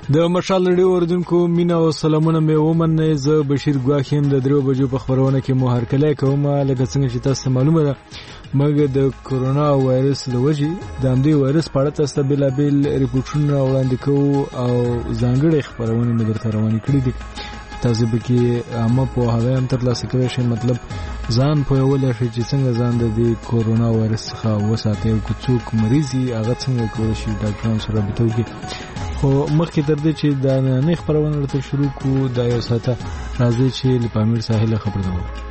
د مشال رادیو اوریدونکو مینا او سلامونه مې ومنئ. زه بشیر ګواخ یم د 3 بجو په خبرونه کې مو هرکلی کوم. لکه څنګه چې تاسو معلومه ده موږ د کورونا وایرس له وجې د همدې وایرس په اړه تاسو ته بېلابېل ریپورټونه وړاندې کوو او ځانګړې خبرونه مې درته روانې کړي دي. تاسو به کې عامه پوهاوی هم ترلاسه کوئ شئ، مطلب ځان پوهولی شئ چې څنګه ځان د دې کورونا وایرس څخه وساتئ او که څوک مریض وي هغه څنګه کولی شي ډاکټرانو سره رابطه وکړي. خو مخکې تر دې چې دا نننۍ خپرونه درته شروع کړو دا یو ساعته راځئ چې له پامیر ساحله خبرونه وکړو.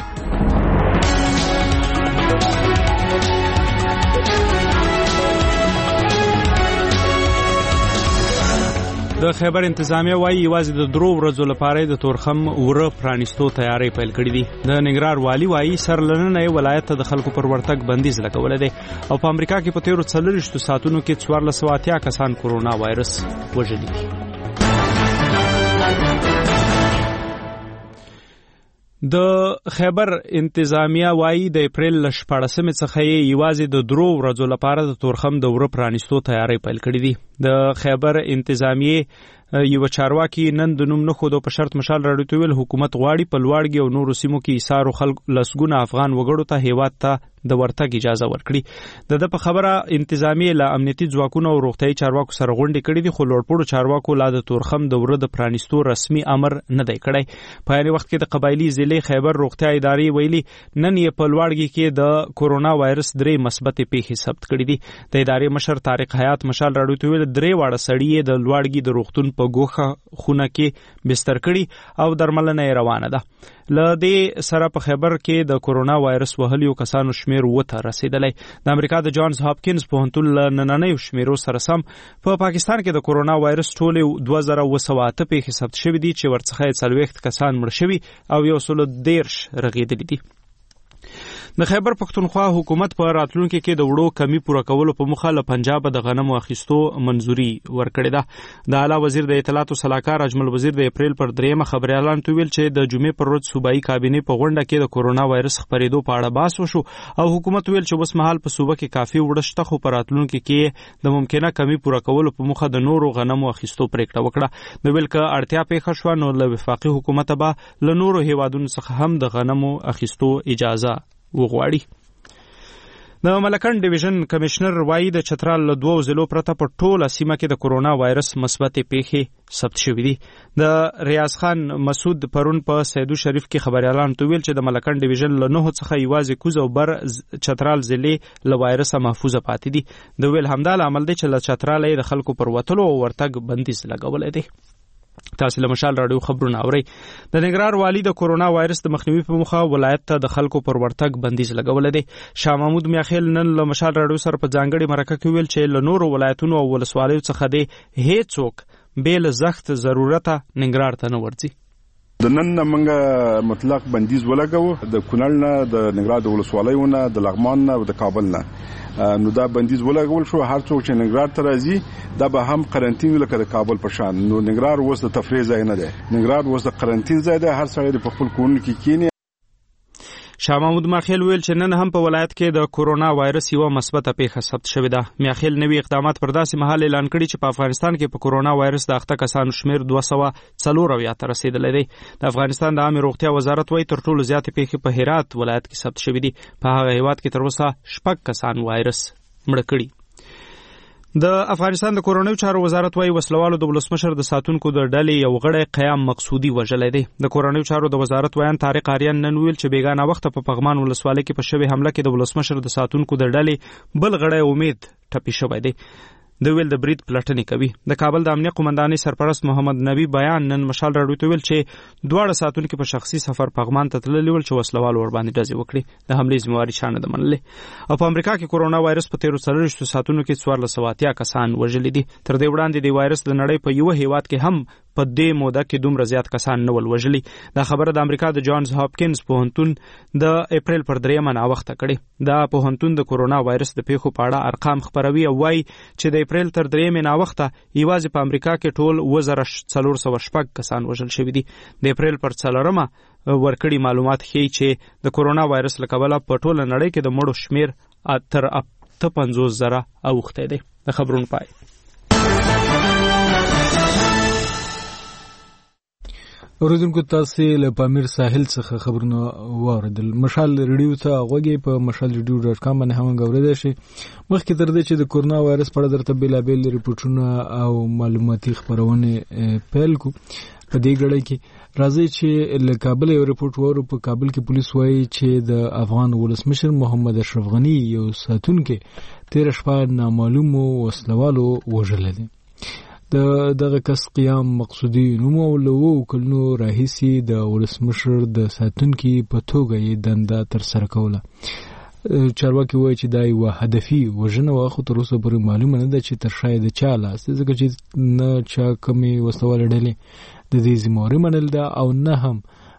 د خیبر انتظامیه وایي یوازې د 3 ورځو لپاره د تورخم وره پرانیستو تیاری پیل کړې دي. د ننګرهار والي وایي سرلننه ولایت ته د خلکو پر ورتګ بندیز لګولی دی او په امریکا کې په تیرو 40 ساعتونو کې 1480 کسان کورونا وایرس وژلي دي. د خیبر انتظامیه وایي د اپریل 14 څخه یوازې د 3 ورځو لپاره د تورخم د وره پرانیستو تیاری پیل کړې دي. د خیبر انتظامیه یو چارواکي نن د نوم نه خودو په شرط مشال راډیو ته ویل حکومت غواړي په لوړګي او نورو سیمو کې ایثارو خلک لسګونه افغان وګړو ته هیواد ته د ورتګ اجازه ورکړي. د په خبره انتظامیه له امنیتي ځواکونو او روغتیايي چارواکو سره غونډې کړې دي خو لوړپوړو چارواکو لا د تورخم د وره د پرانیستو رسمي امر نه دی کړی. په یعنی وخت کې د قبایلی ضلع خیبر روغتیا ادارې ویلي نن یې په لوړګي کې د کورونا وایرس 3 مثبت پیښې ثبت کړې دي. د ادارې مشر طارق حیات مشال راډیو ته ویل 3 واړه سړي د لوړګي د روغتون په ګوښه خونه کې بستر کړي او درملنه یې روانه ده. له دې سره په خیبر کې د کورونا وایرس وهلیو کسانو شمیر وته رسیدلی. د امریکا د جانز هاپکینز پوهنتون له نننیو شمیرو سره سم په پاکستان کې د کورونا وایرس ټولې 2208 پیښې ثبت شوې دي چې ورڅخه 40 کسان مړ شوي او 113 رغېدلي دي. د خیبر پښتونخوا حکومت په راتلونکي کې د وړو کمی پوره کولو په مخه له پنجاب د غنمو اخیستو منځوري ورکړې ده. د اعلی وزیر د اطلاعات او صلاحکار اجمل وزیر د اپریل پر 3 خبري اعلان ویل چې د جمعې پر ورځ صوبایي کابینې په غونډه کې د کورونا وایرس خپرېدو په اړه بحث وشو او حکومت ویل چې اوس مهال په صوبه کې کافي وړه شته خو په راتلونکي کې د ممکنه کمی پوره کولو په مخه د نورو غنمو اخیستو پریکړه وکړه. د ویل ک اړتیا پیښه شو نو له وفاقي حکومت به له نورو هیوادونو څخه هم د غنمو اخیستو اجازه وغواړي. د ملکن ډیویژن کمشنر وایي د چترال له 2 ضلعو پرته په ټوله سیمه کې د کورونا وایرس مثبت پیښې ثبت شوې دي. د ریاض خان مسعود پرون په سیدو شریف کې خبري اعلان ویل چې د ملکن ډیویژن له 9 څخه یوازې کوز او بر چترال ضلع له وایرس محفوظه پاتې دي. د ویل همدا عمل دی چې له چترال د خلکو پر وتلو او ورتګ بندیز لګولای دی. تاسو له مشال راډیو خبرونه اورئ. د ننګرهار والی د کورونا وایرس د مخنیوي په مخه ولایت ته د خلکو پر ورتګ بندیز لګولای دی. شاه محمود میاخیل نن له مشال راډیو سره په ځانګړي مرکه کې ویل چې له نورو ولایتونو او ولسوالیو څخه دی هیڅوک بیل زخت ضرورت ننګرهار ته نه ورځي. د نن منګه مطلق بندیز ولګو د کونړ نه د ننګرهار د ولسوالیو نه د لغمان نه او د کابل نه نو دا بندیز ولګول شو. هر څوک چې ننګرهار ته راځي دا به هم قرنټین لکه د کابل په شان. نو ننګرهار اوس د تفریح ځای نه دی، ننګرهار اوس د قرنټین ځای دی. هر سړی په خپل کورن کې کینی. شاه محمود میاخیل ویل چې نن هم په ولایت کې د کورونا وایرس یو مثبت پیښه ثبت شوې ده. میاخیل نوي اقدامات پر داسې مهال اعلان کړي چې په افغانستان کې په کورونا وایرس د اخته کسانو شمیر 240 ته رسیدلی دی. د افغانستان د عامه روغتیا وزارت وایي تر ټولو زیاتې پیښې په هرات ولایت کې ثبت شوې دي. په هغه هیواد کې تر اوسه 6 کسان وایرس مړ کړي. د افغانستان د کورونایي چارو وزارت وايي وسلوالو د ولسمشر د ساتونکو د ډلې یو غړی قیام مقصودی وژلی دی. د کورونایي چارو د وزارت ویان طارق آریان نن ویل چې بیګانه وخت په پغمان ولسوالۍ کې په شوې حمله کې د ولسمشر د ساتونکو د ډلې بل غړی امید ټپي شوی دی. د ویل د برید پلټنې کوي. د کابل د امنیه قومندانۍ سرپرست محمد نبی بیان نن مشال راډیو ته ویل چې دواړه ساتونکو په شخصي سفر پغمان ته تللي ول چې وسلوال ور باندې ډزې وکړي. د حملې ذمہواري شانه ده منلې. او په امریکا کې کورونا وایرس په 13 ساتونو کې 1480 کسان وژلي دي. تر دې وړاندې د وایرس د نړۍ په یو هیواد کې هم په دې موده کې دومره زیات کسان نه ول وژلي. دا خبره د امریکا د جانز هاپکینز پوهنتون د اپریل پر 3 نه وخته کړي. دا پوهنتون د کورونا وایرس د پیښو په اړه ارقام خبروي او وايي چې د اپریل تر 3 نه وخته یوازې په امریکا کې ټول 1406 کسان وژل شوي دي. د اپریل پر 4 ورکړي معلومات ښیي چې د کورونا وایرس له کبله په ټوله نړۍ کې د مړو شمیر تر 58,000 اوښتی دی. د خبرونو پای. اوریدونکو تاسو له پامیر ساحل څخه خبرونه واوریدل. مشال ریډیو ته غوږی په mashalradio.com باندې هم غوړیدل شي. مخکې تر دې چې د کورونا وایرس په اړه درته بیلابیل ریپورتونه او معلوماتي خبرونه پیل کو په دې غړي کې راځي چې له کابل یو ریپورت وورو. په کابل کې پولیس وایي چې د افغان ولسمشر محمد اشرف غنی یو ساتونکو 13 شپه نامعلومو وسلوالو وژل دي. دغه کس قیام مقصودی نوم ولو کلنو راهیسي د ولسمشر د ساتونکو په توګه یې دنده تر سره کوله. چارواکي وایي چې دا یو هدفي وژنه و، خو تر اوسه پورې معلومه نه ده چې تر شاید چا لاس ځکه چې نه چا کمی وسوال ډلې د دې ذمہواري منل ده او نه هم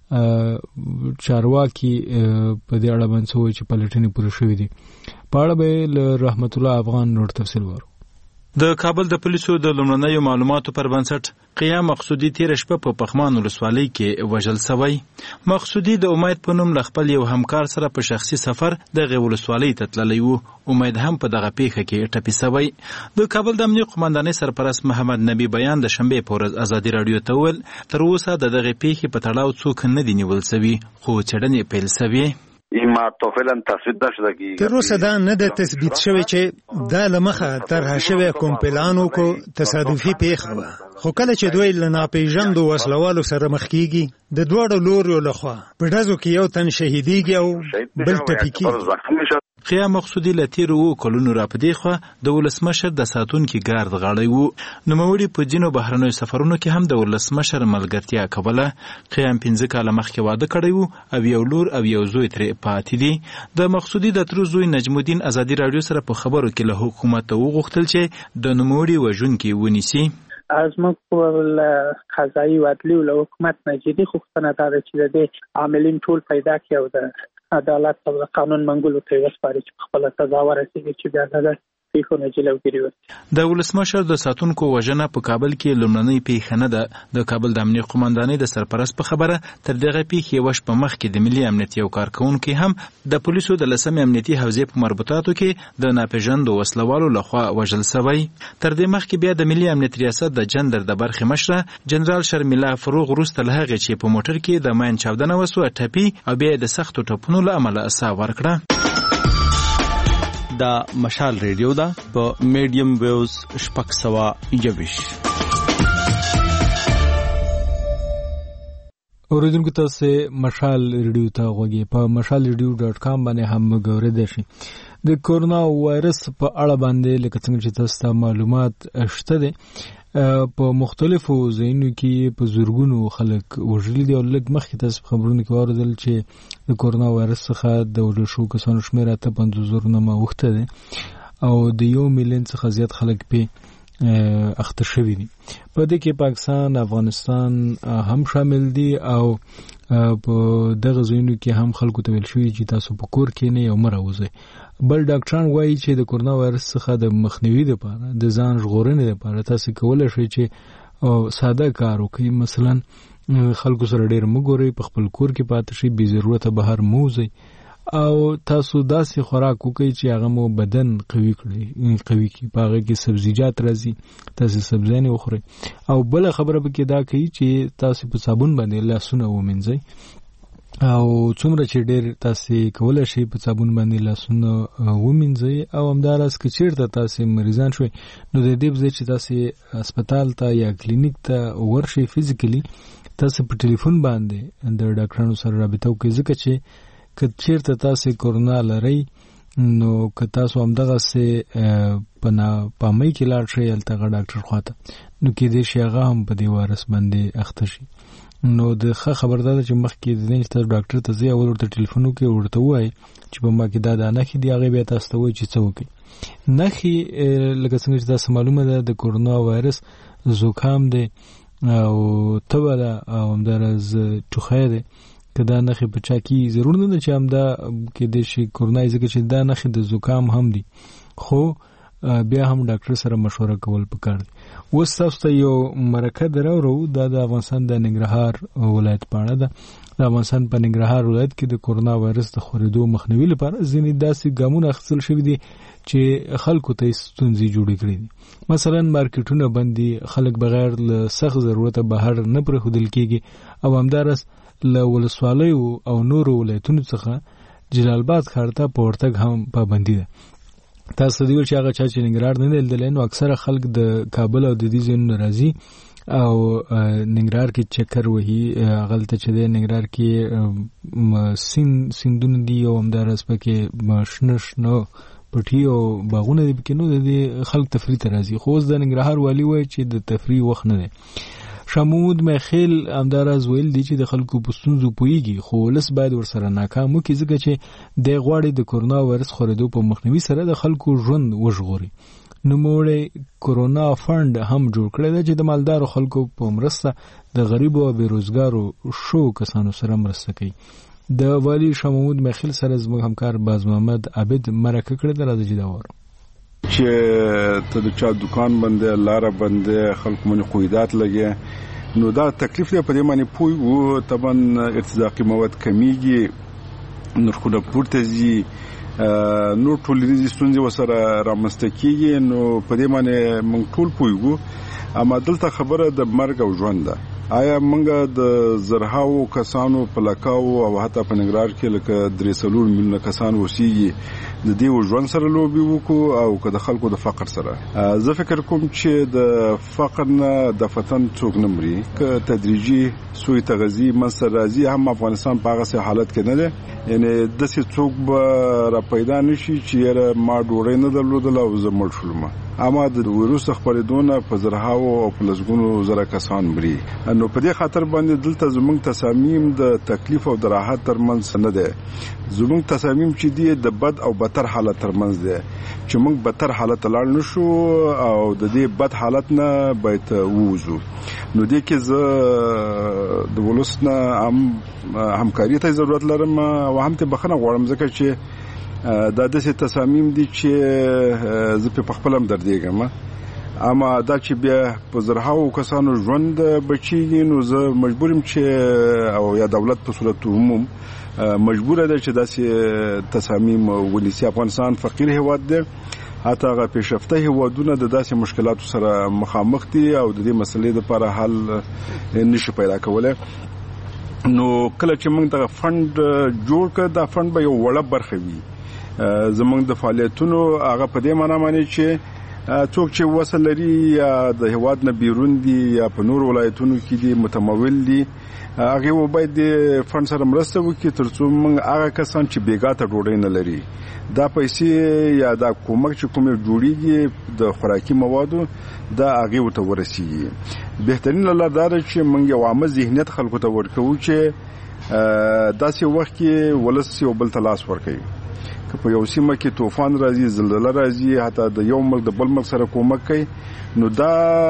چارواکي په دې اړه باندې وایي چې پلټنې پوره شوې دي. په اړه به رحمت الله افغان نور تفصیل ورو. د کابل د پولیسو د لومړنیو معلوماتو پر بنسټ قیام مقصودی 13 شپه په پخمان ولسوالۍ کې وژل شوی. مقصودی د امید په نوم خپل یو همکار سره په شخصي سفر د ولسوالۍ ته تللی و. امید هم په دغه پیښه کې ټپي شوی. د کابل د امنیت قومندانۍ سرپرست محمد نبی بیان د شنبه په ورځ ازادي رادیو ته ویل تر اوسه دغه پیښې په تړاو څوک نه دی نیول شوی، خو چړنې پیل شوی. تر اوسه دا نه ده تثبیت شوی چې دا لمخه طرح شوی کوم پلانو کو تصادفي پیښه وه، خو کله چې دوی له ناپېژاندو وسلوالو سره مخ کیږي د دواړو لورو لخوا په ډزو کې یو تن شهیدیږي او بل ټپي کیږي. قیام مقصودی له تیرو کلونو را پدې خو د ولسمشر د ساتونکو ګارد غاړی وو. نوموړي په ځینو بهرنیو سفرونو کې هم د ولسمشر ملګرتیا کوله. قیام 15 کاله مخکې واده کړی وو او یو لور او یو زوی ترې پاتې دي. د مقصودی د تر زوی نجم الدین ازادي رادیو سره په خبرو کې له حکومت وغوښتل چې د نوموړي وژونکي ونیسي. از ما قضایی و عدلی و حکومت نجدی خوختنه داره چې د عاملین ټول پیدا کړي او د عدالت او قانون منګولو ته وسپاري چې خپل سزا ورسیږي چې بیا د د ولسمشر د ساتونکو وژنه په کابل کې لومړنۍ پیښه نه ده. د کابل د امنیت قومندانۍ د سرپرست په خبره تر دغه پیښې وش په مخ کې د ملي امنیت یو کارکونکو هم د پولیسو د لسمې امنیتي حوزې په مربوطاتو کې د ناپېژاندو وسلوالو لخوا وژل شوی. تر دې مخکې بیا د ملي امنیت ریاست د جندر د برخې مشره جنرال شرمیلا فروغ وروسته له هغې چې په موټر کې د ماین چاودنه وسوه ټپي او بیا د سختو ټپونو له امله ساه ورکړه. دا مشال ریډیو دا په میډیم ویوز 621. اوریدونکو تاسو مشال ریډیو ته غوږی په mashalradio.com باندې هم غوړیدئ شئ. د کورونا وایرس په اړه باندې لکه څنګه چې تاسو معلومات شته دي په مختلفو ځایونو کې په زورګونو خلک وژل دي او لږ مخکې تاسو خبرونه کې واردل چې د کورونا وایرس څخه د وژل شو کسانو شمېر 50,000 نه مخته دي او د 1 میلیون څخه زیات خلک په اخته شوي دي. په دې کې پاکستان، افغانستان هم شامل دي او په دغه ځایونو کې هم خلکو ته ویل شوی چې تاسو په کور کې نه یو مروزه. بل ډاکټران وایي چې د کورونا وایرس څخه د مخنیوي لپاره د ځان ژغورنې لپاره تاسو کولای شئ چې ساده کار وکړئ. مثلا خلکو سره ډېر مګورئ، په خپل کور کې پاتې شئ، بې ضرورته بهر موزئ او تاسو داسې خوراک وکړئ چې هغه مو بدن قوي کړي. په هغه کې سبزیجات راځي، تاسو سبزیانې وخورئ. او بل خبره به کې دا کوي چې تاسو په صابون باندې لاسونه ومینځئ او څومره چې ډېر تاسو کولای شئ په صابون باندې لاسونه ومینځئ. او همداراز که چیرته تاسو مریضان شوي نو د دې ځای چې تاسو هسپتال ته یا کلینیک ته ورشئ فزیکلی تاسو په ټلیفون باندې د ډاکټرانو سره رابطه وکړئ ځکه چې که چیرته تاسو کورونا لرئ نو که تاسو همدغه سه پامای کې لاړ شئ هلته ډاکټر خواته نو کې دې شي هغه هم په دې وایرس باندې اخته شي. نو د خبردار چې مخکې د دې چې ډاکټر ته ځي او ورته ټلیفون وکړي ورته وایي چې په ما کې دا نه کې دی هغه به تاسو ته وایي چې څه وکړي. نخي لکه څنګه چې تاسو معلومه ده د کورونا وایرس زکام دی او تبه ده او همدارز ټوخی دی. که دا نخې په چا کې ضرور نه ده چې همدا کې د شي کورونا ځکه چې دا نخې د زکام هم دي، خو بیا هم ډاکټر سره مشوره کول پکار دي. اوس تاسو ته یو مرکه دراوړو د افغانستان د ننګرهار ولایت په اړه ده. د افغانستان په ننګرهار ولایت کې د کورونا وایرس د خورېدو مخنیوي لپاره ځینې داسې ګامونه اخیستل شوي دي چې خلکو ته ستونزې جوړې کړې دي. مثلا مارکیټونه بند دي، خلک بغیر له سخت ضرورته بهر نه پرېښودل کېږي، او همداراز له ولسوالیو او نورو ولایتونو څخه جلال آباد ښار ته په ورتګ هم پابندي ده. تاسو دی چې هغه چا چې ننګرهار نه لیدلی نو اکثره خلک د کابل او د دې ځایونو راځي او ننګرهار کې چکر وهي. هغلته چې دی ننګرهار کې سیندونه دي او همداراز پکې شنه شنه پټي او باغونه دي پکې، نو د دې خلک تفریح ته راځي. خو اوس د ننګرهار والي وایي چې د تفریح وخت نه دی. شمود میخیل همداراز ویل دي چې د خلکو په ستونزو پوهیږي، خو ولس باید ورسره ناکام وکړي ځکه چې دی غواړي د کورونا وایرس خورېدو په مخنیوي سره د خلکو ژوند وژغوري. نوموړی کورونا فند هم جوړ کړی دی چې د مالدارو خلکو په مرسته د غریبو او بېروزګارو شو کسانو سره مرسته کوي. د والي شمود میخیل سره زموږ همکار باز محمد عابد مرکه کړې ده. راځي چې دا واورو چې ته د چا دکان بنده، لاره بنده، خلکو باندې قیودات لګي، نو دا تکلیف دی. په دې باندې پوي وو طبعا ارتزاقي مواد کمیږي، نرخونه پورته ځي، نور ټولنیزې ستونزې ورسره رامنځته کېږي. نو په دې باندې موږ ټول پوي وو. اما دلته خبره د مرګ او ژوند ده. آیا موږ د زرهاو کسانو په لکاو او حتی په ننګرهار کې لکه 3 میلیونه کسان اوسېږي د دې ژوند سره لوبي وکړو او که د خلکو د فقر سره؟ زه فکر کوم چې د فقر نه د فتن څوک نه مري، که تدریجي سوی تغذی منځته راځي. هم افغانستان په هغه حالت کې نه دی، یعنی داسې څوک به را پیدا نشي چې ما ډوړې نه درلودله او زه مړ شولم. اما د ویروس خپرېدونه په زرهاو او په لسګونو زره کسان مري. نو په دې خاطر باندې دلته زموږ تصامیم د تکلیف او د راحت ترمنځ نه ده. زموږ تصامیم چې دی د بد او بدتر حالت ترمنځ ده، چې موږ بدتر حالت لاړ نشو او د دې بد حالت نه باید ووځو. نو دې کې زه د ولس نه همکاري ته ضرورت لرم او هم ته بخښنه غواړم ځکه چې دا داسې تصامیم دي چې زه په خپل هم دردېږم. اما دا چې بیا په زرهاو کسانو ژوند بچیږي نو زه مجبور یم چې او یا دولت په صورت عموم مجبور دی چې داسې تصامیم ونیسي. افغانستان فقیر هیواد دی، حتی هغه پیشرفته هیوادونه د داسې مشکلاتو سره مخامخ دي او د دې مسلې لپاره حل نشي پیدا کولی. نو کله چې موږ دغه فند جوړ کړ، دا فند به یو وړه برخه وي زموږ د فعالیتونو. هغه په دې معنی باندې چې څوک چې وصل لري یا د هیواد نه بیرون دي یا په نور ولایتونو کې دي متمول دي، هغه باید د فند سره مرسته وکړي ترڅو موږ هغه کسان چې بیګا ته ډوډۍ نه لري دا پیسې یا دا کومک چې کومه جوړیږي د خوراکي موادو دا هغه ته ورسیږي. بهترین لاره دا ده چې موږ یو عامه ذهنیت خلکو ته ورکوو چې داسې وخت کې ولس یو بل ته لاس ورکوي. په یو سیمه کې طوفان راځي، زلزلہ راځي، حتی د یو ملک د بل ملک سره کومک کوي، نو دا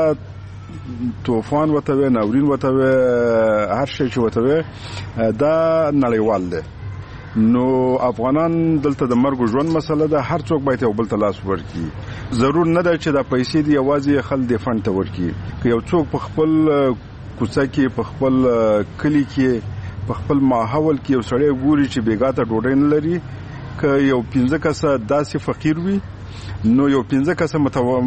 طوفان وته وي، ناورین وته وي، هر شي چې وته وي دا نړیوال دی. نو افغانان دلته د مرګ ژوند مسله ده، هر څوک باید یو بل ته لاس ورکړي. ضرور نه ده چې دا پیسې دی یوازې خل د فند ته ورکړي. که یو څوک په خپل کوڅه کې، په خپل کلی کې، په خپل ماحول کې یو سړی ګوري چې بیګا ته ډوډۍ نه لري، که یو 15 کسه داسې فقیر وي نو یو 15 کسه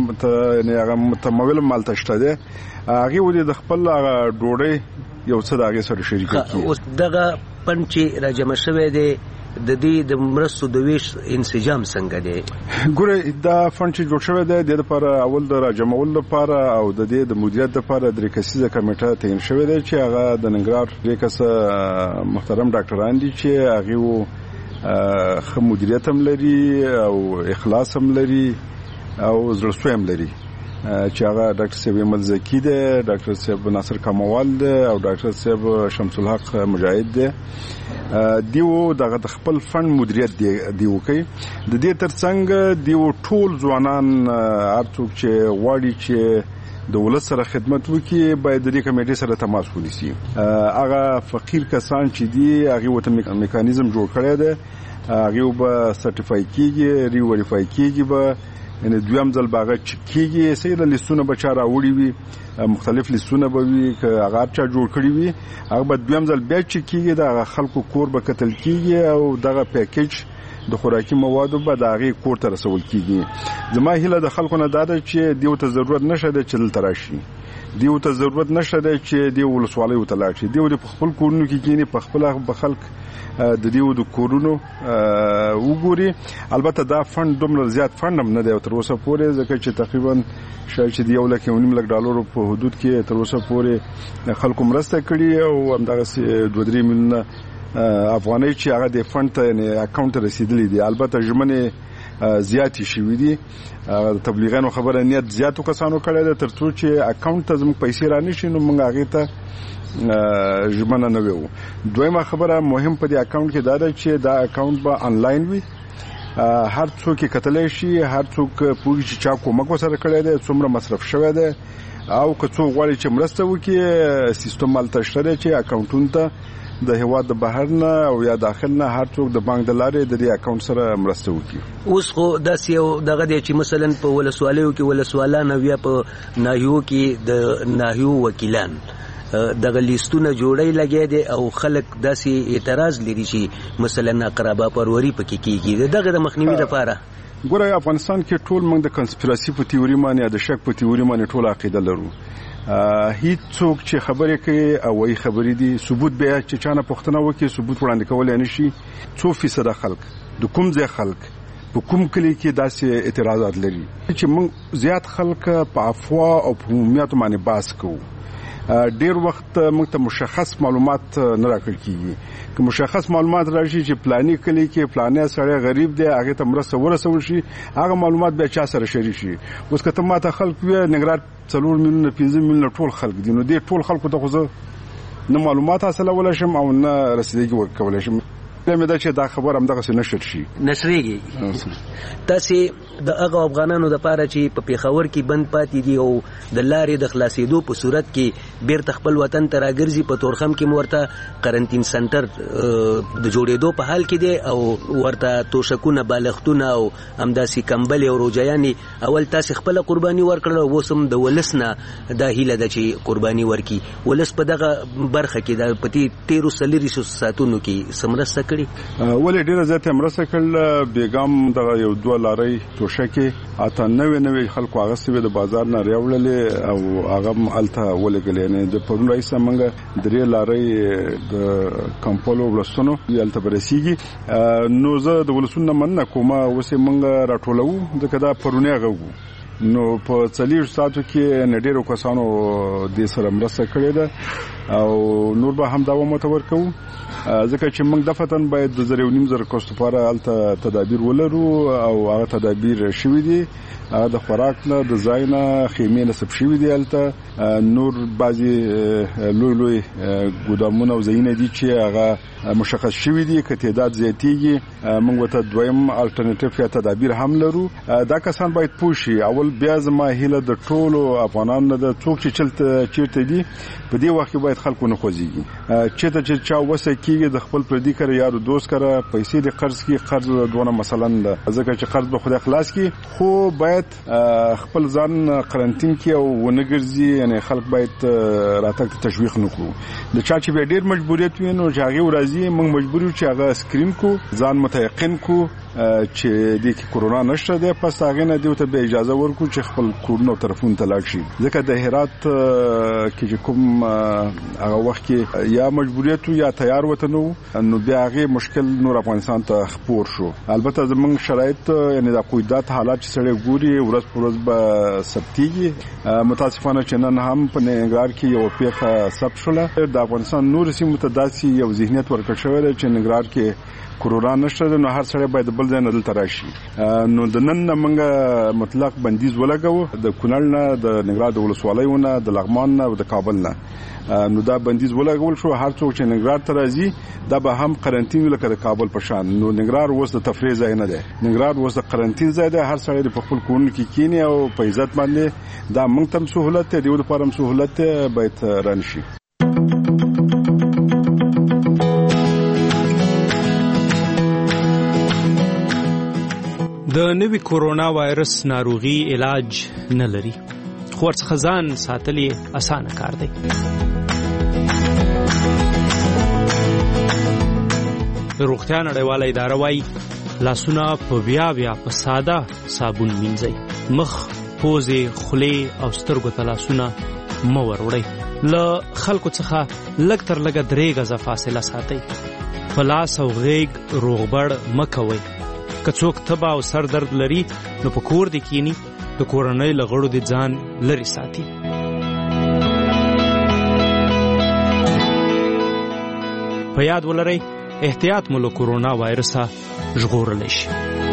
متمول مالته شته دی، هغه ولې د خپل ډوډۍ یو څه د هغه سره شریکت کوي. اوس دغه پن چې راجمع شوی دی د دې د مرستو د ویش انسجام څنګه دی؟ ګوره دا فند چې جوړ شوی دی د لپاره اول د راجمعول لپاره او د دې د مدیریت لپاره 3 کسیزه کمیټه تعیین شوی دی چې هغه د ننګرهار 3 کسه محترم ډاکټران دي چې هغه خو مدیریت هم لري او اخلاص هم لري او زړسوی هم لري، چې هغه ډاکټر صاحب احمد زکی دی، ډاکټر صاحب ناصر کموال دی او ډاکټر صاحب شمس الحق مجاهد دی. دیو دغه خپل فند مدیریت دیو کوي. د دې ترڅنګ دیو ټول ځوانان هر څوک چې غواړي چې د ولس سره خدمت وکړي باید د دې کمیټې سره تماس ونیسي. هغه فقیر کسان چې دي هغه وته میکانیزم جوړ کړی دی، هغه به سرټیفای کیږي، ری وریفای کیږي، به یعنی دویم ځل باغ چکیږي، سیده لیستونه به چا راوړي وي، مختلف لیستونه به وي که هغه چا جوړ کړی وي، هغه به دویم ځل بیا چکیږي، د خلکو کور به کتل کیږي او دغه پیکیج د خوراکي موادو به د هغې کور ته رسول کیږي. زما هیله د خلکو نه دا ده چې دیو ته ضرورت نشته ده چې دلته راشي، دیو ته ضرورت نشته ده چې دیو ولسوالیو ته لاړ شي، دیو په خپل کورونو کې کینی، په خپل به خلک د دیو د کورونو وګوري. البته دا فند دومره زیات فند هم نه دی تر اوسه پورې، ځکه چې تقریبا شاید چې د $1.5 په حدود کې تر اوسه پورې خلکو مرسته کړي او همدغه 2-3 میلیونه افغانۍ چې هغه د فند ته یعنی اکاونټ ته رسیدلې دي. البته ژمنې زیاتې شوې دي، تبلیغانو خبره نیت زیاتو کسانو کړی ده ترڅو چې اکاونټ ته زموږ پیسې رانشي، نو موږ هغې ته ژمنه نه ویو. دویمه خبره مهم په دې اکاونټ کې دا ده چې دا اکاونټ به آنلاین وي، هر څوک یې کتلی شي، هر څوک پوهېږي چې چا کومک ورسره کړی دی، څومره مصرف شوی دی، او که څوک غواړي چې مرسته وکړي سیستم هلته شته دی چې اکاونټونو ته د هیواد د بهر نه او یا داخل نه هر څوک د بانک د لارې د دې اکاونټ سره مرسته وکړي. اوس خو داسې یو دغه دی چې مثلا په ولسوالیو کې ولسوالان او یا په ناحیو کې د ناحیو وکیلان دغه لیستونه جوړی لګی دی او خلک داسې اعتراض لري چې مثلا اقربا پروري پکې کیږي. دغه د مخنیوي لپاره ګوره افغانستان کې ټول موږ د کنسپیراسي په تیوري باندې یا د شک په تیوري باندې ټول عقیده لرو. هیڅ څوک چې خبرې کوي او وايي خبرې دي ثبوت بیا چې چانه پوښتنه وکړي ثبوت وړاندې کولای نشي. 2% خلک د کوم ځای خلک په کوم کلی کې داسې اعتراضات لري چې موږ زیات خلک په افوا او په عمومیت باندې باس کوو. ډیر وخت موږ ته مشخص معلومات نه راکړل کیږي. که مشخص معلومات راشي چې پلاني کلی کې پلاني سړی غریب دی هغه ته مرسته ورسول شي، هغه معلومات بیا چا سره شریک شي. اوس که ته ماته خلک وې نګرات 4 میلیونه 5 میلیونه ټول خلک دي، نو دې ټول خلکو ته خو زه نه معلومات حاصلولی شم او نه رسیدګي ورکولی شم. مې دا چې دا خبر هم دغه نشر شي نشریږي. تاسې د هغه افغانانو لپاره چې په پیښور کې بند پاتې دي او د لارې د خلاصېدو په صورت کې بیرته خپل وطن ته راګرځي، په تورخم کې ورته قرنټین سنټر د جوړېدو په حال کې دی او ورته توشکونه بالښتونه او همداسې کمبلې او روجایانې اول تاسې خپله قرباني ورکړله او اوس هم د ولس نه دا هیله ده چې قرباني ورکړي. ولس په دغه برخه کې د په تېرو 40 ساعتونو کې څه مرسته کړې؟ ولې ډېره زیاته مرسته کړله. بیګام دغه یو 2 لارۍ توشکې اته نوې خلکو اغستې وې د بازار نه راوړلې او هغه هم هلته ولګلې. یعنې د پرون راهیسې موږ 3 لارۍ د کمپولو ولسونو هلته به رسېږي. نو زه د ولسونو نه مننه کوم، اوس یې موږ راټولوو ځکه دا پرونی غږ و. نو په 40 ساعتو کې ډېرو کسانو دې سره مرسته کړې ده او نور به هم دوام ورکوو، ځکه چې موږ دفتن باید د 1.5 کسو لپاره هلته تدابیر ولرو او هغه تدابیر شوي دي. هغه د خوراک نه د ځای نه خیمې نصب شوي دي. هلته نور بعضې لوی ګودامونه او ځایونه دي چې هغه مشخص شوي دي. که تعداد زیاتېږي موږ ورته دویم الټرنیټیف یا تدابیر هم لرو. دا کسان باید پوه شي. اول بیا زما هیله د ټولو افغانانو نه ده څوک چې چېرته دي په دې وخت کې باید خلکو نه خوځېږي. چېرته چې چا وسه کېږي د خپل پردي کره یارو دوست کره پیسې د قرض کړي، قرض دونه مثلا ده ځکه چې قرض به خدای خلاص کړي، خو باید خپل ځان قرنټین کې او ونه ګرځي. یعنې خلک باید راتګ ته تشویق نه کړو. د چا چې بیا ډېر مجبوریت وي نو چې هغې ورځي موږ مجبور یو چې هغه سکرین کو، ځان متیقن کو چې دې کې کورونا نشته دی، پس هغې نه دې ته بیا اجازه ورکړو چې خپل کورونه او طرفونو ته لاړ شي. ځکه د هرات کې چې کوم هغه وخت کې یا مجبوریت یا تیار وته نو بیا هغې مشکل نور افغانستان ته خپور شو. البته زموږ شرایط یعنې د قیودات حالات چې سړی ګوري ورځ په ورځ به ثبتېږي. متاسفانه چې نن هم په ننګرهار کې یو پیښه ثبت شوله. د افغانستان نور سیمو ته داسې یو ذهنیت ورکړل شوی دی چې ننګرهار کې کورونا نشته نو هر سړی باید بل ځای نه دلته راشي. نو د نن موږ مطلق بندیز ولګو د کونړ نه، د ننګرهار د ولسوالیونه، د لغمان نه او د کابل نه. نو دا بندیز ولګول شو. هر څوک چې ننګرهار ته راځي دا به هم قرنټین لکه د کابل په شان. نو ننګرهار اوس د تفریح ځای نه دی، ننګرهار اوس د قرنټین ځای دی. هر سړی په خپل کورونو کې کینی او په عزت باندې دا موږ ته سہولت دی، د لپاره سہولت باید رانشي. د نوي کورونا وایرس ناروغي علاج نه لري، خو ورڅخه ځان ساتل یې اسانه کار دی. د روغتیا نړیواله اداره وایي لاسونه په بیا په ساده صابون مینځئ. مخ، پوزې، خولې او سترګو ته لاسونه مه وروړئ. له خلکو څخه لږ تر لږه 3 غزه فاصله ساتئ. په لاس او غیږ روغبړ مه کوئ. که څوک تبه او سر درد لري نو په کور دې کینی، د کورنۍ له غړو دې ځان لرې ساتي. په یاد ولرئ احتیاط مو له کورونا وایرسه ژغورلی شي.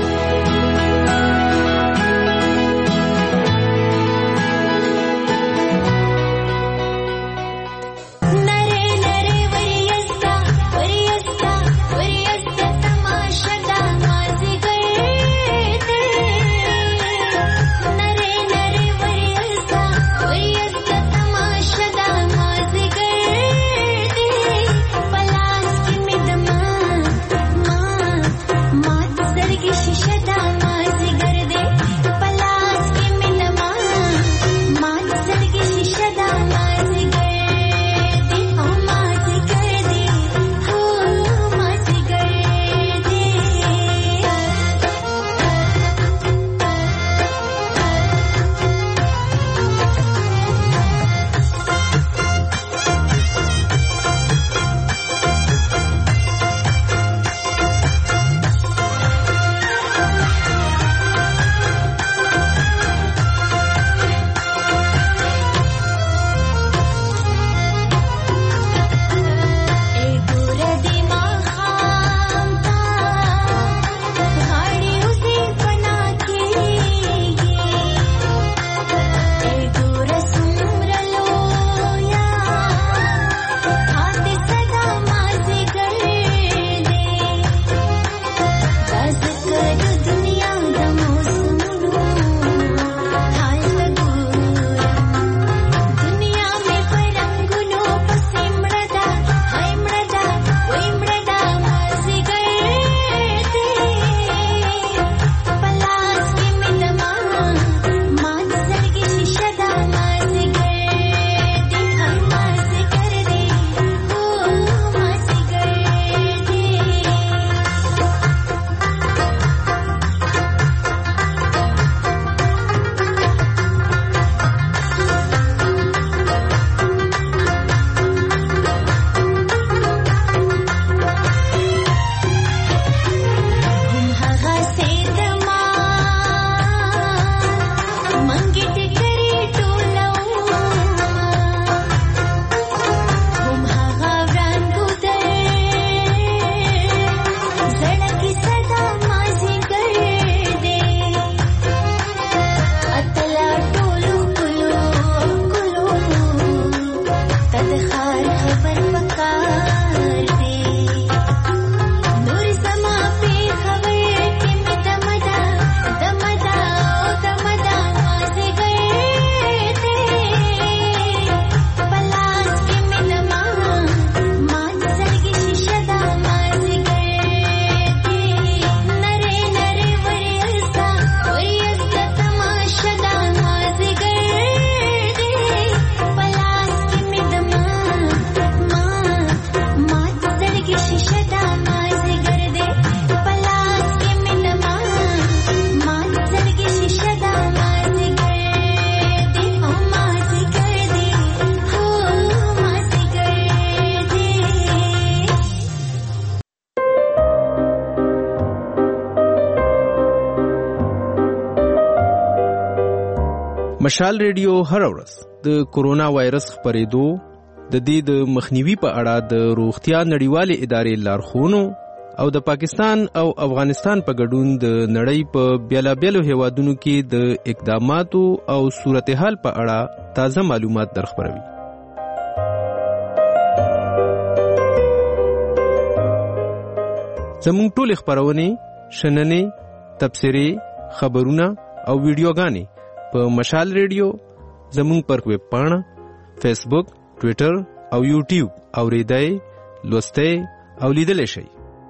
مشال ریډیو هر ورځ د کورونا وایرس خپرېدو، د دې د مخنیوي په اړه د روغتیا نړیوالې ادارې لارښوونو او د پاکستان او افغانستان په ګډون د نړۍ په بیلابیلو هیوادونو کې د اقداماتو او صورتحال په اړه تازه معلومات درخبروي. زموږ ټول خبرونه، شننې، تبصرې، خبرونه او ویډیوګانې په مشال ریډیو، زموږ پر ویب پاڼه، فیسبوک، ټویټر او یوټیوب اوریدای، لوستای او لیدلای شئ.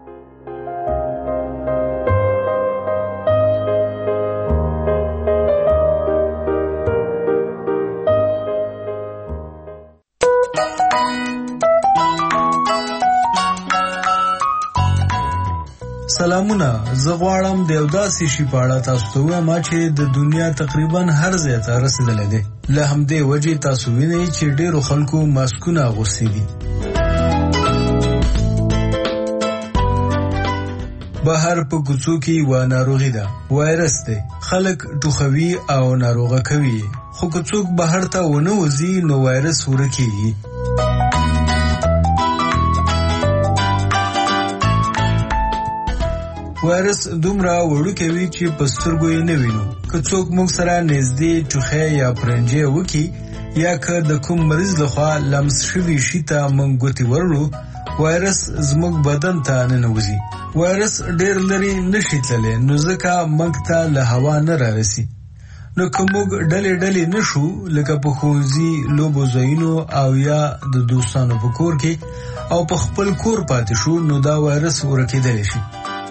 سلامونه، زه غواړم د یو داسې شي په اړه تاسو ته ووایم چې د دنیا تقریبا هر ځای ته رسیدلی دی. له همدې وجې تاسو وینئ چې ډیرو خلکو ماسکونه اغوستي دي. بهر په کوڅو کې یوه ناروغي ده، وایرس دی. خلک ټوخوي او ناروغه کوي، خو که څوک بهر ته ونه وځي نو وایرس ورکېږي. وایرس دومره وړوکی وي چې په سترګو یې نه وینو. که څوک موږ سره نږدې ټوخی یا پرنجی وکړي یا که د کوم مریض لخوا لمس شوي شي ته موږ ګوتې ورړو، وایرس زموږ بدن ته ننوځي. وایرس ډیر لرې نشي تللی، نو ځکه موږ ته له هوا نه رارسي. نو که موږ ډلې نشو، لکه په ښوونځي، لوبو ځایونو او یا د دوستانو په کور کې او په خپل کور پاتې شو، نو دا وایرس ورکېدلی شي.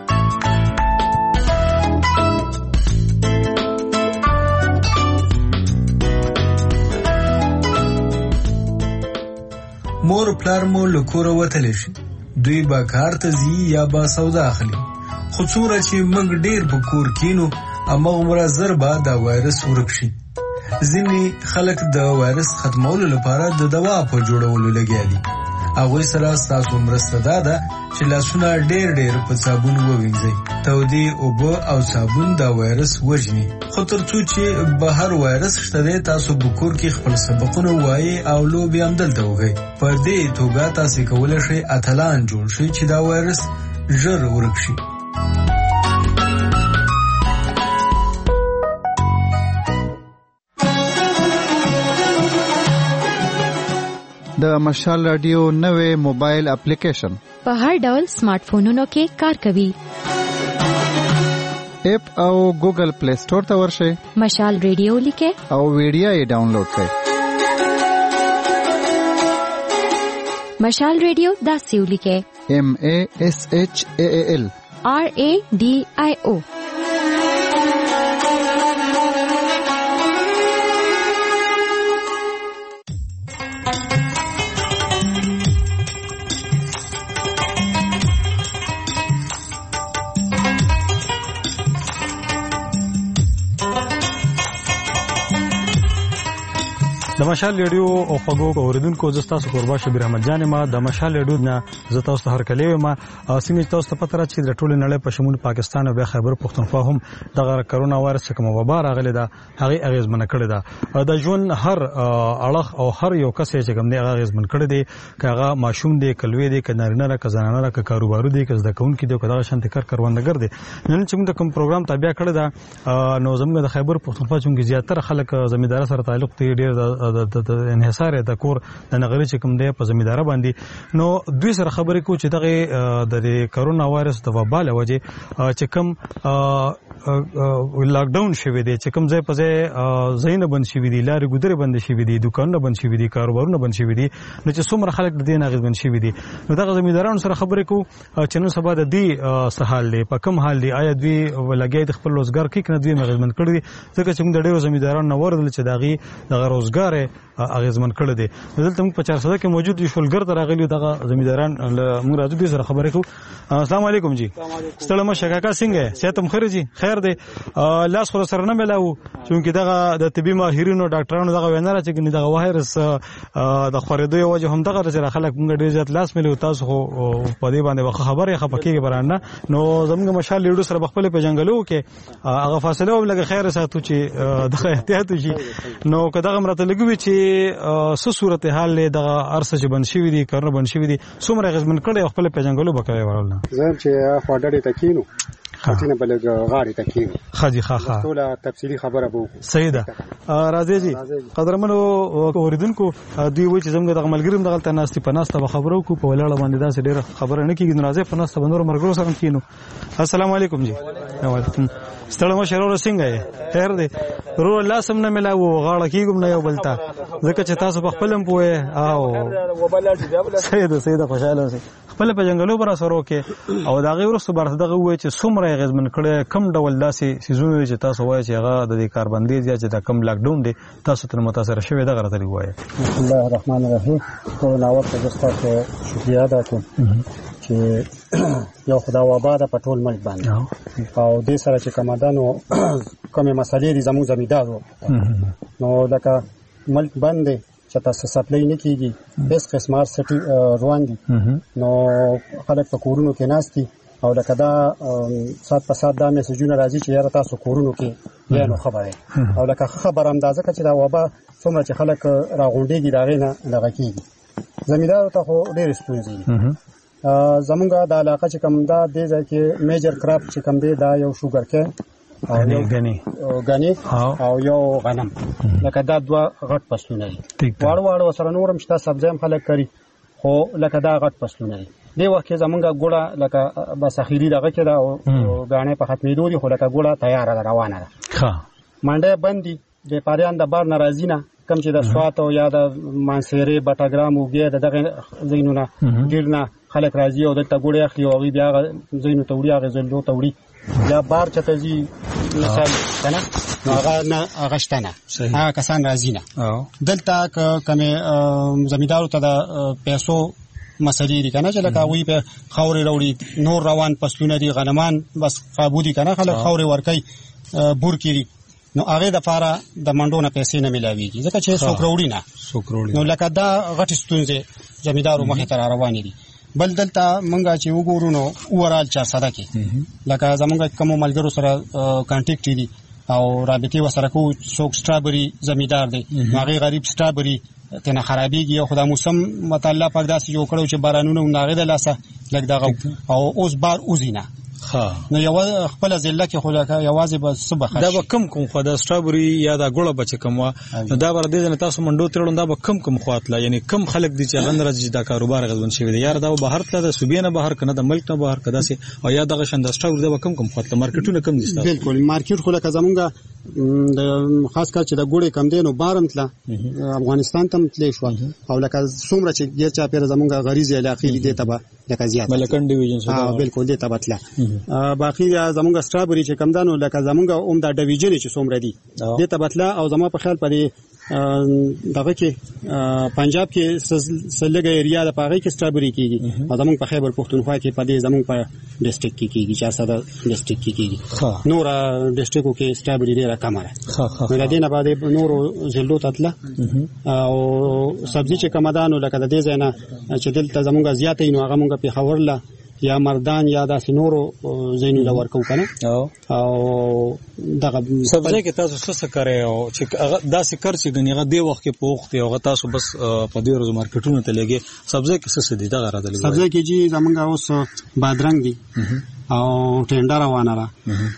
مور پلار مو له کوره وتلی شي، دوی به کار ته ځي یا به سودا اخلي، خو څومره چې موږ ډیر په کور کینو هماغومره زر به دا وایرس ورک شي. ځینې خلک د وایرس ختمولو لپاره د دوا په جوړولو لګیا دي. هغوی سره ستاسو مرسته دا ده چې لاسونه ډیر په صابون ووینځئ. تودې اوبه او صابون دا وایرس وژني. خو تر څو چې بهر وایرس شته دی، تاسو په کور کې خپل سبقونه وایي او لوبې همدلته وکړئ. په دې توګه تاسو کولی شئ اتلان جوړ شئ چې دا وایرس ژر ورک شي. د مشال رادیو نوې موبایل اپلیکیشن په هر ډول سمارټ فونونو کې کار کوي. اپ او ګوګل پلی سٹور ته ورشئ، مشال رادیو لیکه او ویډیو یې ډاونلوډ کړئ. مشال رادیو داسې ولیکه MASHAAL RADIO. د مشال ریډیو او خوږو اوریدونکو، زه ستاسو قربا شبیر احمد جان ما د مشال ریډیو نه زه تاسو ته هرکلی یم. څنګه تاسو ته پته را چې د ټول نړۍ په شمول پاکستان او بیا خیبر پښتونخوا هم د کرونا وایرس کوم وبا راغلی ده، هغه اغیزمن کړی ده. د ژوند هر اړخ او هر یو کس چې کوم دی هغه اغیزمن کړی دی، که هغه ماشوم دی، که لوی دی، که نارینه ده، که زنانه ده، که کاروبارو دی، که زده کوونکي دی، که دغه شانتي کروندګر دی. نن چې موږ د کوم پروګرام تابع کړی ده، نو زموږ د خیبر پښتونخوا چې زیاتره خلک زمیندار سره تعلق دی، ډیر د انحصار د کور د نغری چې کوم دی په زمیندار باندې. نو دوی سره خبرې کو چې دغه د کرونا وایرس د وبا له وجې چې کوم لاک ډاون شوی دی، چې کوم ځای په ځای ځایونه بند شوي دي، لارې ګودرې بند شوي دي، دکانونه بند شوي دي، کاروبارونه بند شوي دي، نو چې څومره خلک د دې نه اغېزمن شوي دي. نو دغه زمیندارانو سره خبرې کو چې نن سبا د دې څه حال دی، په کوم حال دی، آیا دوی لګیا د خپل روزګار کې کنه دوی اغېزمن کړی دي. ځکه چې موږ د ډېرو زمیندارانو نه وردل چې دغه روزګار اغېزمن کړی دی. دلته موږ په 400 کې موجود یو شولګر ته راغلي دغه زمینداران موږ راځو دوی سره خبرې کو. السلام علیکم جی. ستړی مشه کاکا څنګه صحت هم خیر جی؟ خیر خیر دی لاس خو سره نه ملاو چونکې دغه د طبي ماهرینو ډاکټرانو دغه وینا راځي چې دغه وایرس د خورېدو وجه هم دغه چې خلک موږ ډېر زیات لاس ملو تاسو خو په دې باندې وخت خبرې خپکیږي برانه نو زموږ مشال لیډو سره خپل په جنگلو کې هغه فاصله ولګه خیر ساتو چې دغه احتیاط شي نو کداغه مرته لګوي چې څه صورتحال له دغه ارسه چې بن شي دي کارونه بن شي دي څومره غزمن کړي خپل په جنگلو بکوي ورل زم چې خواډړې تکینو خاطینه بلګ غاړې تکینو خاجي خاخه ټول تفصیلی خبره بو سیده راځي جی قدرمنو اوریدونکو دوی وایي چې زموږ د ملګریم دغه تناستي پناسته خبرو کو په ولاړه باندې دا ډېر خبره نه کیږي ناراضه پناسته بنور مرګرو سره کینو السلام علیکم جی وعلیکم ستړي مشرور څنګه یې خیر دی رو الله سم نه ملاو غاړه کیګم نه یو بلتا ځکه چې تاسو په خپلم پوهه او سیده خوشاله اوسئ خپل په جنگلو برا سره کې او دا غي ورسته برته دغه وای چې څومره غزمن کړي کم ډول داسې سيزونه چې تاسو وای چې هغه د کاربندیز یا چې د کم لاک ډاون دي تاسو ته متاثر شوی دغه راځي وای بسم الله الرحمن الرحیم او نو تاسو ته شکریہ ادا کوم چې یو خدای وبا د پټول ملک باندې او د سره چې کمادانو کومه مسلې دي زموږ زمیدارو نو لکه ملک باندې چې تاسو سپلای نه کیږي هیڅ قسمه سټي روان دي نو خلک په کورونو کې ناشتي او لکه دا سات په سات دا میسجونه راځي چې یاره تاسو کورونو کې یا نو خبره او لکه خبر اندازه چې دا وبا څومره چې خلک راغونډيږي دا غینه لږه کیږي زمیدارو ته خو ډېر ستونزې دي زمونږه د علاقه چې کوم دا د ځکه میجر کراپ چې کوم دی دا یو شوګر کین غنی او یو غنم لکه دا دوه غټ فصلونه دي واړو سره نورم شته سبزیم خلک کوي خو لکه دا غټ فصلونه دي دی وخت زمونږه ګوړه لکه بس اخیری دغه کې دا غاڼه په ختمېدو دي خو لکه ګوړه تیار روانه ده ښه منډه بندي د پاریان د بار ناراضی نه کم چې د سوات او یا د مانسيري بټاګرام وګي دغه زینونه ډیرنه خلک راځي او دلته ګوړه اخلي او بیا زینو توړي هغه زلو توړي یا بار چته زی مثال کنه هغه نه اغشتنه هغه کسان راځي نه دلته کومه زمیدارو ته د پیسو مسلې دي کنه چې لکه وی په خوري وروړي نور روان پسلونه دي غنمان بس قابو دي کنه خلک خوري ورکي بور کړي نو هغه د فاره د منډو نه پیسې نه ملاويږي ځکه چې څوک وروړي نه نو لکه دا غټ ستونزې زمیدارو مخې ته روانې دي بل دلته مونږه چې وګورو نو اورال 400 کې لکه زمونږ کوم ملګرو سره کانټیکټ دي او رابطه وسره کو څوک سټرابري زمیدار دي هغه غریب سټرابري تنه خرابېږي او خدای موسم متعلق پک داسې جوړ کړو چې بارانونه ناغه د لاسه لګ دغه او اوس بار اوزینه نو یو خپل ځله کې خلک یوازې به صبح دا به کم خو دا سټرابري یا دا ګوړه بچ کم نو دا بر دې نه تاسو منډو ترلون دا به کم خواطله یعنی کم خلک دي چې غن راځي دا کاروبار غزون شي دی یار دا بهر تل د صوبې نه بهر کنه د ملک نه بهر کدا سي او یا دغه شند سټرابري دا به کم خواطله مارکیټونه کم دي تاسو بالکل مارکیټ خو لکه زمونږه د خاص کار چې د ګوړې کم دي نو بارم تل افغانستان ته تل شو او لکه څومره چې ګیر چا پیر زمونږه غریزي علاقې دي ته به لکه زیات ملکن ډیویژن بالکل دې ته بتله باقي زمونږ سټرابري چې کم دانو لکه زمونږ اوم د ډیویژن چې څومره دي دې ته بتله او زمو په خیال پدې دغه کې پنجاب کې سلګه ایریا د پاغي کې سټرابري کیږي او زمونږ په خیبر پختونخوا کې پدې زمونږ په ډیسټریکټ کې کیږي 400 ډیسټریکټ کې کیږي نور ډیسټریکټو کې سټرابري ډیره کمه ده نو د دې نه بعد نور زلو تطله او سبزی چې کمدانو لکه د دې زنه چې دلته زمونږ زیاتې نو هغه مونږ په خبرله یا مردان یا داسې نورو زینو د ورکو کنه او دغه سبزی کې تاسو څه کوي او چې داسې کار چې غنیغه دی وخت کې پوښتې او تاسو بس په دې ورځ مارکیټونو ته لګي سبزی کې څه دي دا راځي سبزی کې جی زمونږ اوس بادرنګ دي او ټینډر روانه را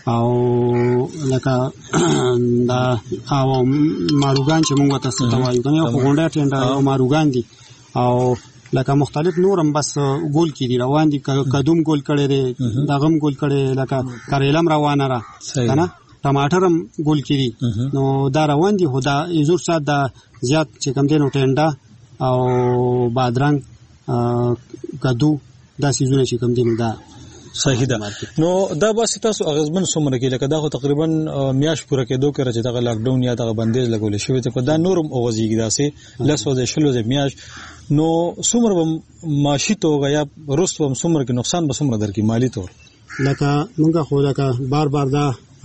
او لکه دا او ماروګان چې موږ تاسو ته وایو کنه خو غونډه ټینډر او ماروګان دي او لکه مختلف نورم بس ګول کې دي روان دي کدوم ګول کړي دي دغم ګول کړي لکه کریلم روانه را کنه ټماټرم ګول کې دي نو دا روان دي خدا زور سات دا زیات چې کم دي نو ټینډا او بادرنګ کدو دا سيزونه چې کم دي نو دا صحیح ده نو دا بس تاسو اغزمن سمره کې لکه دا خو تقریبا میاش پوره کېدو کې چې دغه لاک ډاون یا دغه بندیز لګول شوی ته دا نورم اوغزيږي داسې لسو د شلو د میاش نو سمره ماشي توګه یا رستوم سمره کې نقصان به سمره درکې مالی تور لکه مونږه خو لکه بار دا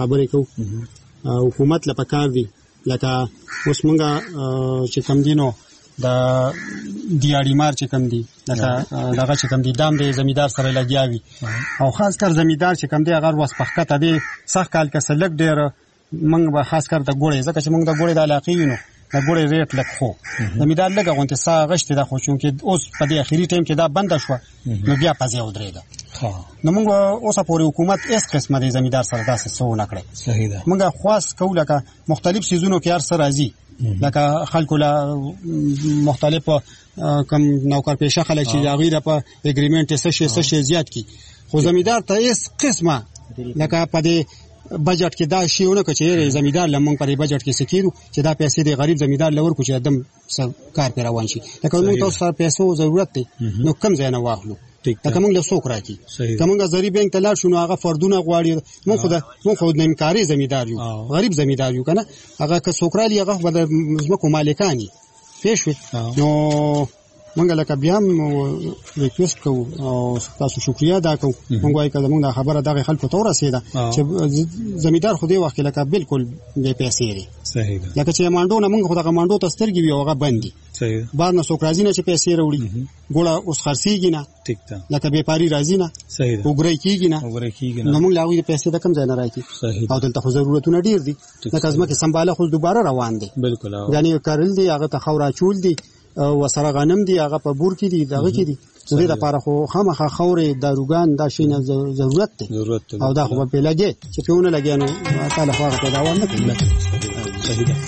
خبرې کوو حکومت له پکار دی لکه اوس مونږه چې کم دي نو د دیاړي مار چې کم دي لکه دغه چې کم دي دام د زمیدار سره لګیا وي او خاص کر زمیدار چې کم دي هغه وس پخته دی سخت کال کې سلک ډیر مونږ به خاص کر د ګوړې ځکه چې مونږ د ګوړې د علاقې یو نو د ګوړې ریټ لږ خو زمیدار لږه غونته سا غشته د خو چونکې اوس په دې اخیری ټیم کې دا بند شو نو بیا پځې ودرېده نو موږ اوسه پورې حکومت اس قسمه د زمیدار سره داسې څه نه کړی صحیح ده موږ خاص کوو لکه مختلف سيزونو کې هر سره راځي لکه خلکو له مختلف کم نوکر پیشه خلک چې غیره په اګریمنت څه شي زیات کی خو زمیدار ته اس قسمه لکه په دې بجټ کې دا شیونه کوي چې زمیدار لمون پر بجټ کې سکیرو چې دا پیسې د غریب زمیدار لور کو چې ادم کار پر روان شي لکه موږ تاسو سره پیسو ضرورت دی نو کم ځای نه واخلو لکه موږ له څوک راکی کومه زری بانک ته لاړ شو نو هغه فردونه غواړي موږ خو د امکاري زمیدار یو غریب زمیدار یو کنه هغه که څوک رالی هغه د زمکو مالکانی پېښوي نو مونږ لکه بیا ریکوست کوو او تاسو شکریا ادا کوو مونږ وايي کله مونږ خبره دغه خلکو ته ورسېده چې زمیدار خو دې وخت لکه بالکل بے پیسې لري صحیح ده لکه چې مانډو نه مونږ خو دغه مانډو ته سترګې وي هغه بندي صحیح بار نه څوک راځي نه چې پیسې وروړي ګوړه اوس خرڅيږي نه ټیک ده لکه بیپاری راځي نه صحیح ده وګړي کیږي نه نو مونږ لاوي پیسې د کم ځای نه راځي او دلته خو ضرورتونه ډیر دي لکه ځمکه سمباله خو دوباره روان دي بالکل یعنی کارل دي هغه ته خورا چول دي او سره غنم دي هغه په بور کې دي دغه کې دي زه د لپاره خو خامخا خورې داروګان دا شي نه ضرورت دی او دا خو په لګي چې په ونه لګي نو تعالی خو هغه پیدا نه کوي صحیح ده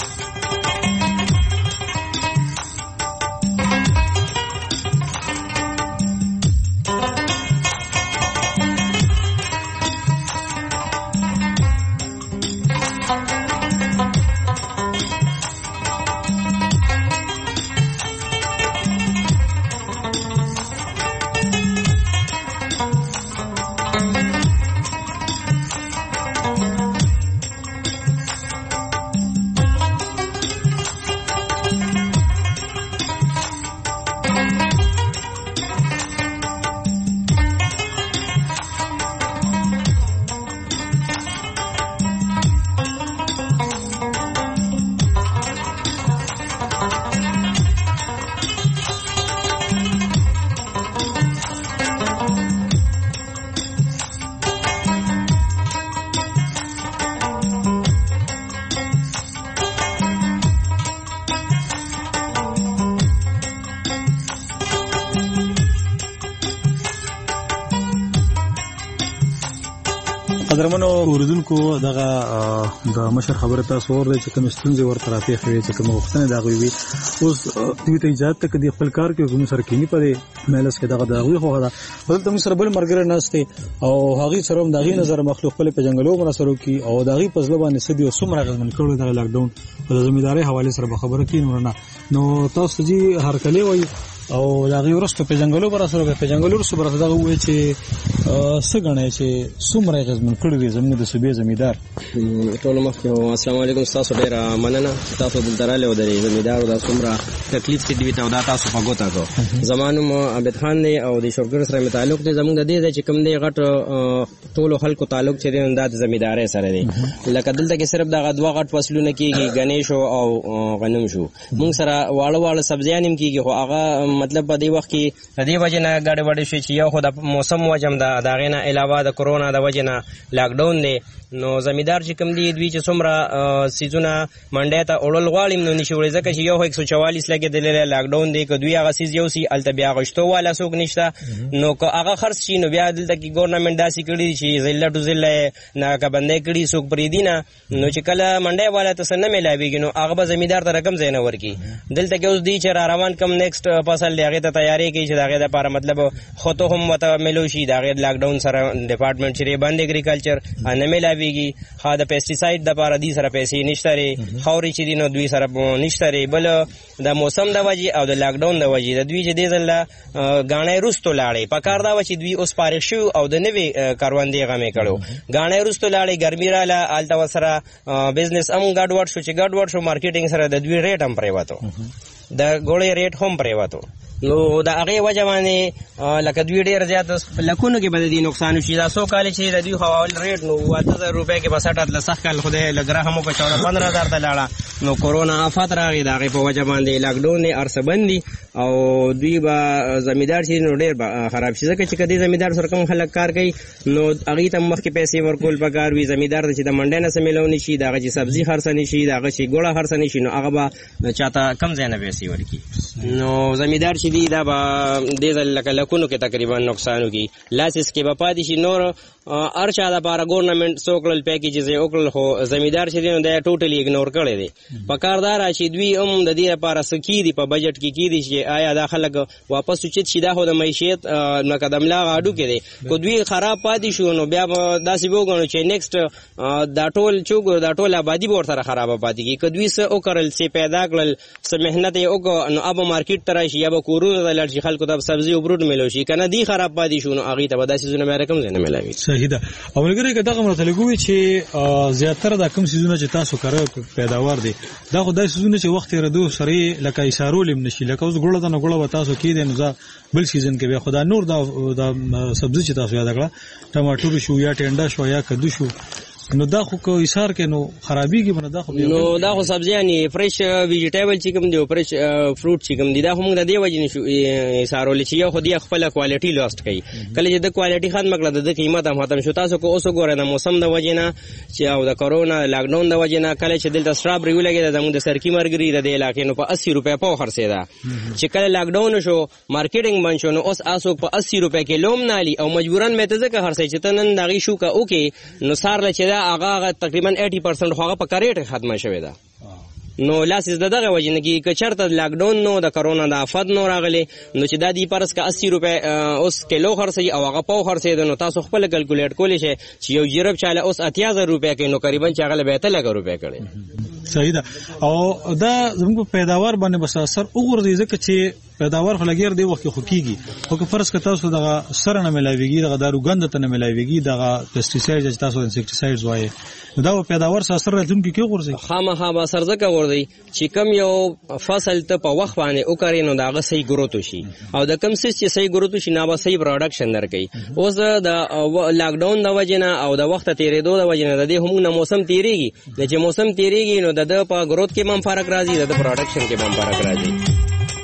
قدرمنو اوریدونکو دغه د مشر خبره تاسو ورته چې کوم ستونزې ورته راپېښوي چې کوم وختونه دا غوي اوس دوی ته اجازه ته کدي خپل کار کې کوم سره کینی پدې مېلس کې دغه دغوي خو دا بل تم سره بل مرګره نهسته او هغه سره دغه نظر مخلوق خپل په جنگلو مناسرو کې او دغه په ځلبانه سدي او سمره غزمن کړو د لاک ډاون په ځمېداري حواله سره خبره کین نو تاسو جی هر کله وای او دغه ورستو په جنگلو پر سره په جنگلو سره دغه وای چې سګنه چې سمره غزمن کړو زموږ د صوبې زمیدار ټول مخکې السلام علیکم تاسو ډیر مننه تاسو د دراله او د زمیدار د سمره تکلیف چې دی ته دا تاسو په ګوتا کو زمانو عبد خان دی او د شوګر سره تعلق دی زموږ د دې چې کوم دی غټ ټول خلکو تعلق چې دی د زمیداري سره دی لکه دلته کې صرف د غدوا غټ فصلونه کېږي غنیش او غنم شو موږ سره واړه سبزیان هم کېږي خو هغه مطلب په دې وخت کې د دې وجه نه ګډ وډ شي چې یو خو د موسم وجم دا غینه علاوه د کورونا د وجه نه لاک ډاون دی نو زمیدار چې کوم دی دوی چې څومره سیزونه منډه ته اورل غواړي نو نشي وړي ځکه چې یو 144 لګي د لاک ډاون دی که دوی هغه سیز یو سی الته بیا غشتو والا څوک نشته نو که هغه خرڅ شي نو بیا دلته کې ګورنمنت داسې کړي چې ضلع ټو ضلع نه کا بندې کړي څوک پرې دي نه نو چې کله منډه والا ته نه ملاويږي نو هغه به زمیدار ته رقم زینه ورکی دلته کې اوس دی چې را روان کم نیکسټ فصل هغه ته تیاری کوي چې دغه لپاره مطلب خو ته هم وته ملو شي دغه لاک ډاون سره ډپارټمنټ چې باندې اګریکلچر نه ملاويږي خا د پیسټیساید د لپاره دي سره پیسې نشته لري خوري چې دي نو دوی سره نشته لري بل د موسم د وجې او د لاک ډاون د وجې د دوی چې دې ځله غاڼې روستو لاړې پکار دا و چې دوی اوس فارغ شو او د نوې کاروندې غمې کړو غاڼې روستو لاړې ګرمي رااله آلته وسره بزنس هم ګډوډ شو چې ګډوډ شو مارکیټینګ سره د دوی ریټ هم پرې وته د ګوړې ریټ هم پرې وته نو د هغه وجه باندې لکه دوی ډیر زیات لکونو کې بد دي نقصان شي. دا 100 کال چې د دوی حواله ریټ نو 8000 روپے کې بس 60 لسخ کال خدای لګره همو په 14000 ته لاړه. نو کورونا آفات راغی دا په وجه باندې لاک ډاون نه ارسبندي او دوی با زمیدار شي نو ډیر خراب شي ځکه چې کدي زمیدار سره کوم خلک کار کوي نو هغه ته مخ کې پیسې ورکول پکار وي. زمیدار چې د منډه نه سمېلونی شي دا چې سبزی خرڅنی شي دا چې ګوړه خرڅنی شي نو هغه به چاته کم ځای نه پیسې ورکی. نو زمیدار چې دی دا به د لکونو کې تقریبا نقصان وکي. لاسس کې به پاتې شي. نور ارچا د بار ګورنمنت سوکل پیکیجز وکړل خو زمیدار چې دی نو دا ټوټلی اګنور کړی دی. پکاردار چې دوی هم د دې لپاره سکی دی په بجټ کې کی دي چې آیا دا خلک واپس وچت شي دا خو د معیشت نو قدم لا غاډو کې دی. کو دوی خراب پاتې شو نو بیا داسې وګڼو چې نیکسټ دا ټول چوغ دا ټول آبادی به ورته خراب پاتې کی. کدوې څه او کړل څه پیدا کړل څه مهنت یې او نو اب مارکیټ تر شي یا به کورونو د لړ خلکو ته سبزی او برود ملو شي کنه دی خراب پاتې شو نو هغه ته به داسې زونه مې رقم زنه ملاوي. صحیح ده. او لګره کدا کوم تلګوي چې زیاتره د کوم سيزونه چې تاسو کړو پیداوار دي دا خدای سيزونه چې وخت ردو سره لکه اشارو لم نشي لکه اوس ګړه د نګړه تاسو کې دي نو بل سیزن کې به خدا نور دا سبزی چې تاسو یاد کړه ټماټر شو یا ټنډا شو یا کدو شو نو دا خو کو ایثار کې نو خرابيږي بنه دا خو نو دا خو سبزی یعنی فرش ویجیټیبل چې کوم دی فرش فروټ چې کوم دی دا هم د دې وجې نشو ایثارول چې یو خو دی خپل کوالټي لاست کوي. کله چې د کوالټي ختم کړه د قیمت هم ختم شو. تاسو کو اوس ګورئ د موسم د وجې نه چې او د کورونا لاک ډاون د وجې نه کله چې دلته سټرابري ولګي د سرکی مرګري د علاقې نو په 80 روپے په خرڅېدا. چې کله لاک ډاون شو مارکیټینګ بند شو نو اوس اسو په 80 روپے کې لوم نالي او مجبورن مې ته ځکه خرڅې چې تنن دغه شو کا اوکي نو سار لچ هغه تقریبا 80% هغه په کریټ ختمه شوی دا. نو لاسز دغه وجنګي ک چرته لاک ډاون نو د کرونا د افات نو راغلي نو چې د دې پرس کا 80 روپے اوس کیلو خرڅي او هغه په خرڅي نو تاسو خپل کیلکولیټ کولی شئ چې یو جرب چاله اوس 80000 روپے کې نو تقریبا چاغله به 3000 روپے کړي. صحیح ده. او دا زموږ پیداوار باندې بس اثر وګورئ ځکه چې پیداوار خلګیر دی وخت خو کیږي او که فرض کړه تاسو دغه سره نه ملاويږي دغه داروګند ته نه ملاويږي دغه پیسټیسایډ چې تاسو انسیکټیسایډز وایي دا پیداوار سره اثر راځي کې ورځي خامخا به اثر ځکه ورځي چې کم یو فصل ته په وخت باندې وکړي نو داغه صحیح ګروت شي او د کم څه چې صحیح ګروت شي نه به صحیح پروډکشن درکې. اوس د لاک ډاون د وجنه او د وخت تیرېدو د وجنه د دې هم موسم تیریږي چې موسم تیریږي نو د په ګروت کې هم فرق راځي د پروډکشن کې هم فرق راځي.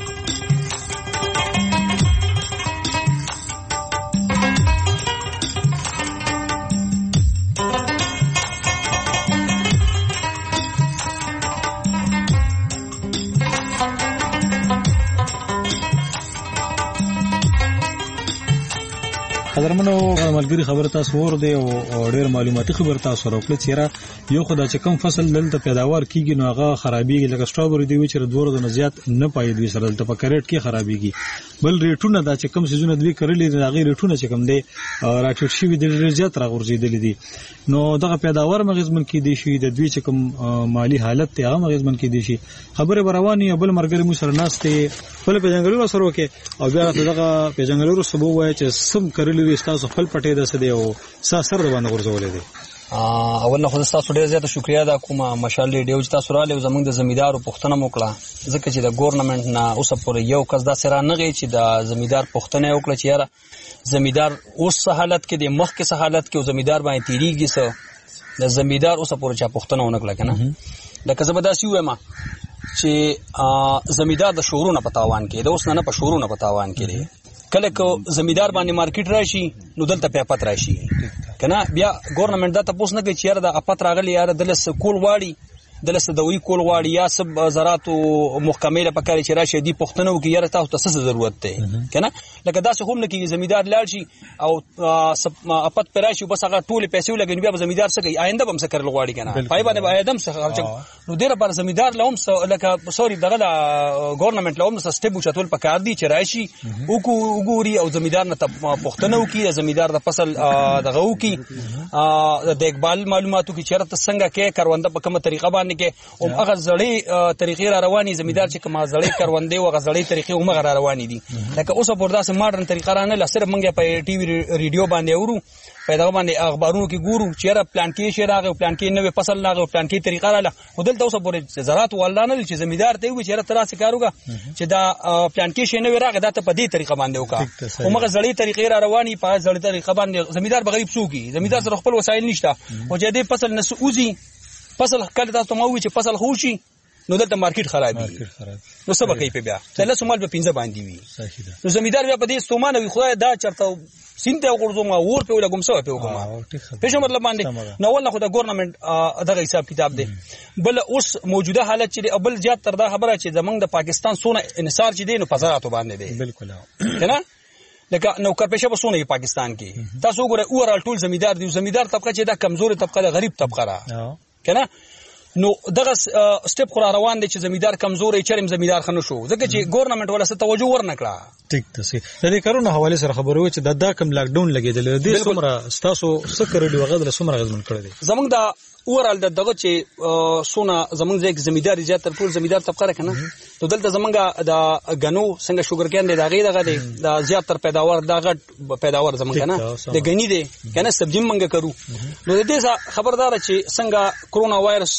قدرمنو ملګری خبر تاسو ور دی او ډېر معلوماتي خبر تاسو راکړه چې یو خدای چې کم فصل دلته پیداوار کیږي نو هغه خرابېږي لکه سټرابري دی چې دوره د زیات نه پای دی سره دلته په کریټ کې خرابېږي. بل ریټونه دا چې کم سيزونه دوی کړلې د هغه ریټونه چې کم دی راټیټ شي د ډېر زیات راغورځېدل دي نو دغه پیداوار مغزمن کې دي شي د دوی چې کم مالی حالت ته هغه مغزمن کې دي شي. خبره برواني بل مرګري مو سره ناشته خپل پیژنګلو سره وکي او بیا دغه پیژنګلو سبو وای چې سم کړلې تاسو خپل پټې ده سده او سر باندې ورزولې دي. اول نه خو تاسو ډېر زیات شکریا دا کومه مشال ریډیو چې تاسو را لې زمونږ د زمیدارو پښتنه موکړه ځکه چې د ګورنمنت نه اوس پورې یو کس دا سره نه غي چې د زمیدار پښتنه وکړه چې یاره زمیدار اوس حالت کې د مخ کې حالت کې او زمیدار باندې تیریږي سو د زمیدار اوس پورې چا پښتنه ونکړه کنه د کزبداسي وایم چې زمیدار د شورونه پتاوان کې د اوس نه په شورونه پتاوان کې کله کو زمیدار باندې مارکیټ راشي نو دلته په پات راشي کنه بیا ګورنمنت دا تاسو نه کوي چې یاره د اپات راغلی یاره دلس کول واړي دلس دوی کول واړي یا سب زراعت محکمه له پکاري چې راشي دی پښتنو کې یاره تاسو ته ضرورت ده کنه لکه داسې هم نه کې زمیدار لاړ شي او اپات پر راشي بس هغه ټول پیسې ولګي بیا زمیدار څه کوي آینده به هم څه کړل غواړي کنه پای باندې آیدم څه خرچ نو ډیره پر زمیدار لهم لکه سوري دغه ګورنمنت لهم سټیپ چتول پکار دي چې راشي وګوري او زمیدار نه پښتنو کې زمیدار د فصل دغه کې د اقبال معلوماتو کې چیرته څنګه کې کرونده په کومه طریقه باندې باندې کې او هغه زړې طریقې را رواني زمیدار چې کومه زړې کروندې او هغه زړې طریقې هم را رواني دي لکه اوس په داسې ماډرن طریقه را نه لسره مونږه په ټي وي ریډیو باندې اورو پیدا باندې اخبارونو کې ګورو چې را پلان کې شي راغی پلان کې نوې فصل راغی پلان کې طریقه رااله ودلته اوس پورې زراعت ولدان چې زمیدار ته وي چې را تراسه کاروګه چې دا پلان کې شي نوې راغی دا ته په دې طریقه باندې وکړه او مګه زړې طریقې را رواني په زړې طریقه باندې زمیدار بغریب سوقي زمیدار سره خپل وسایل نشته او چې دې فصل نسوزي فصل کله تاسو مو چې فصل خوشي نو دلته مارکیټ خرابي نو سبا کوي په بیا تله سومال په 15 باندې وي نو زمیدار بیا په دې ستومانه وي خدای دا چرته سینته وګورځم اور په لګم سو په وګم په مطلب باندې نو ولنه خو د ګورنمنت دغه حساب کتاب دی بل اوس موجوده حالت چې ابل زیات تر دا خبره چې زمنګ د پاکستان سونه انحصار چې دی نو فزاراتو باندې دی بالکل کنه لکه نوکر پیشه بسونه پاکستان کې تاسو وګورئ اورال ټول زمیدار دی زمیدار طبقه چې دا کمزور طبقه ده غریب طبقه را کنه نو دغه سټپ خو روان دي چې زمیدار کمزورې چرم زمیدار خنه شو ځکه چې ګورنمنت ولا څه توجه ورنکړه ټیک ته سي د دې کارونه حواله سره خبرو چې دا کم لاک ډاون لګیدل دي څومره تاسو سکرډي وغدل څومره غزمن کړی دي زمونږ دا اورال دغه چې سونه زمونږ ځکه زمیدار زیات تر ټول زمیدار طبقه راکنه نو دلته زمونږ د غنو څنګه شوګر کین دی دغه دی د زیات تر پیداوار دغه پیداوار زمونږ نه د غنی دی کنه سبزی منګه کرو نو د دې خبردار چې څنګه کرونا وایرس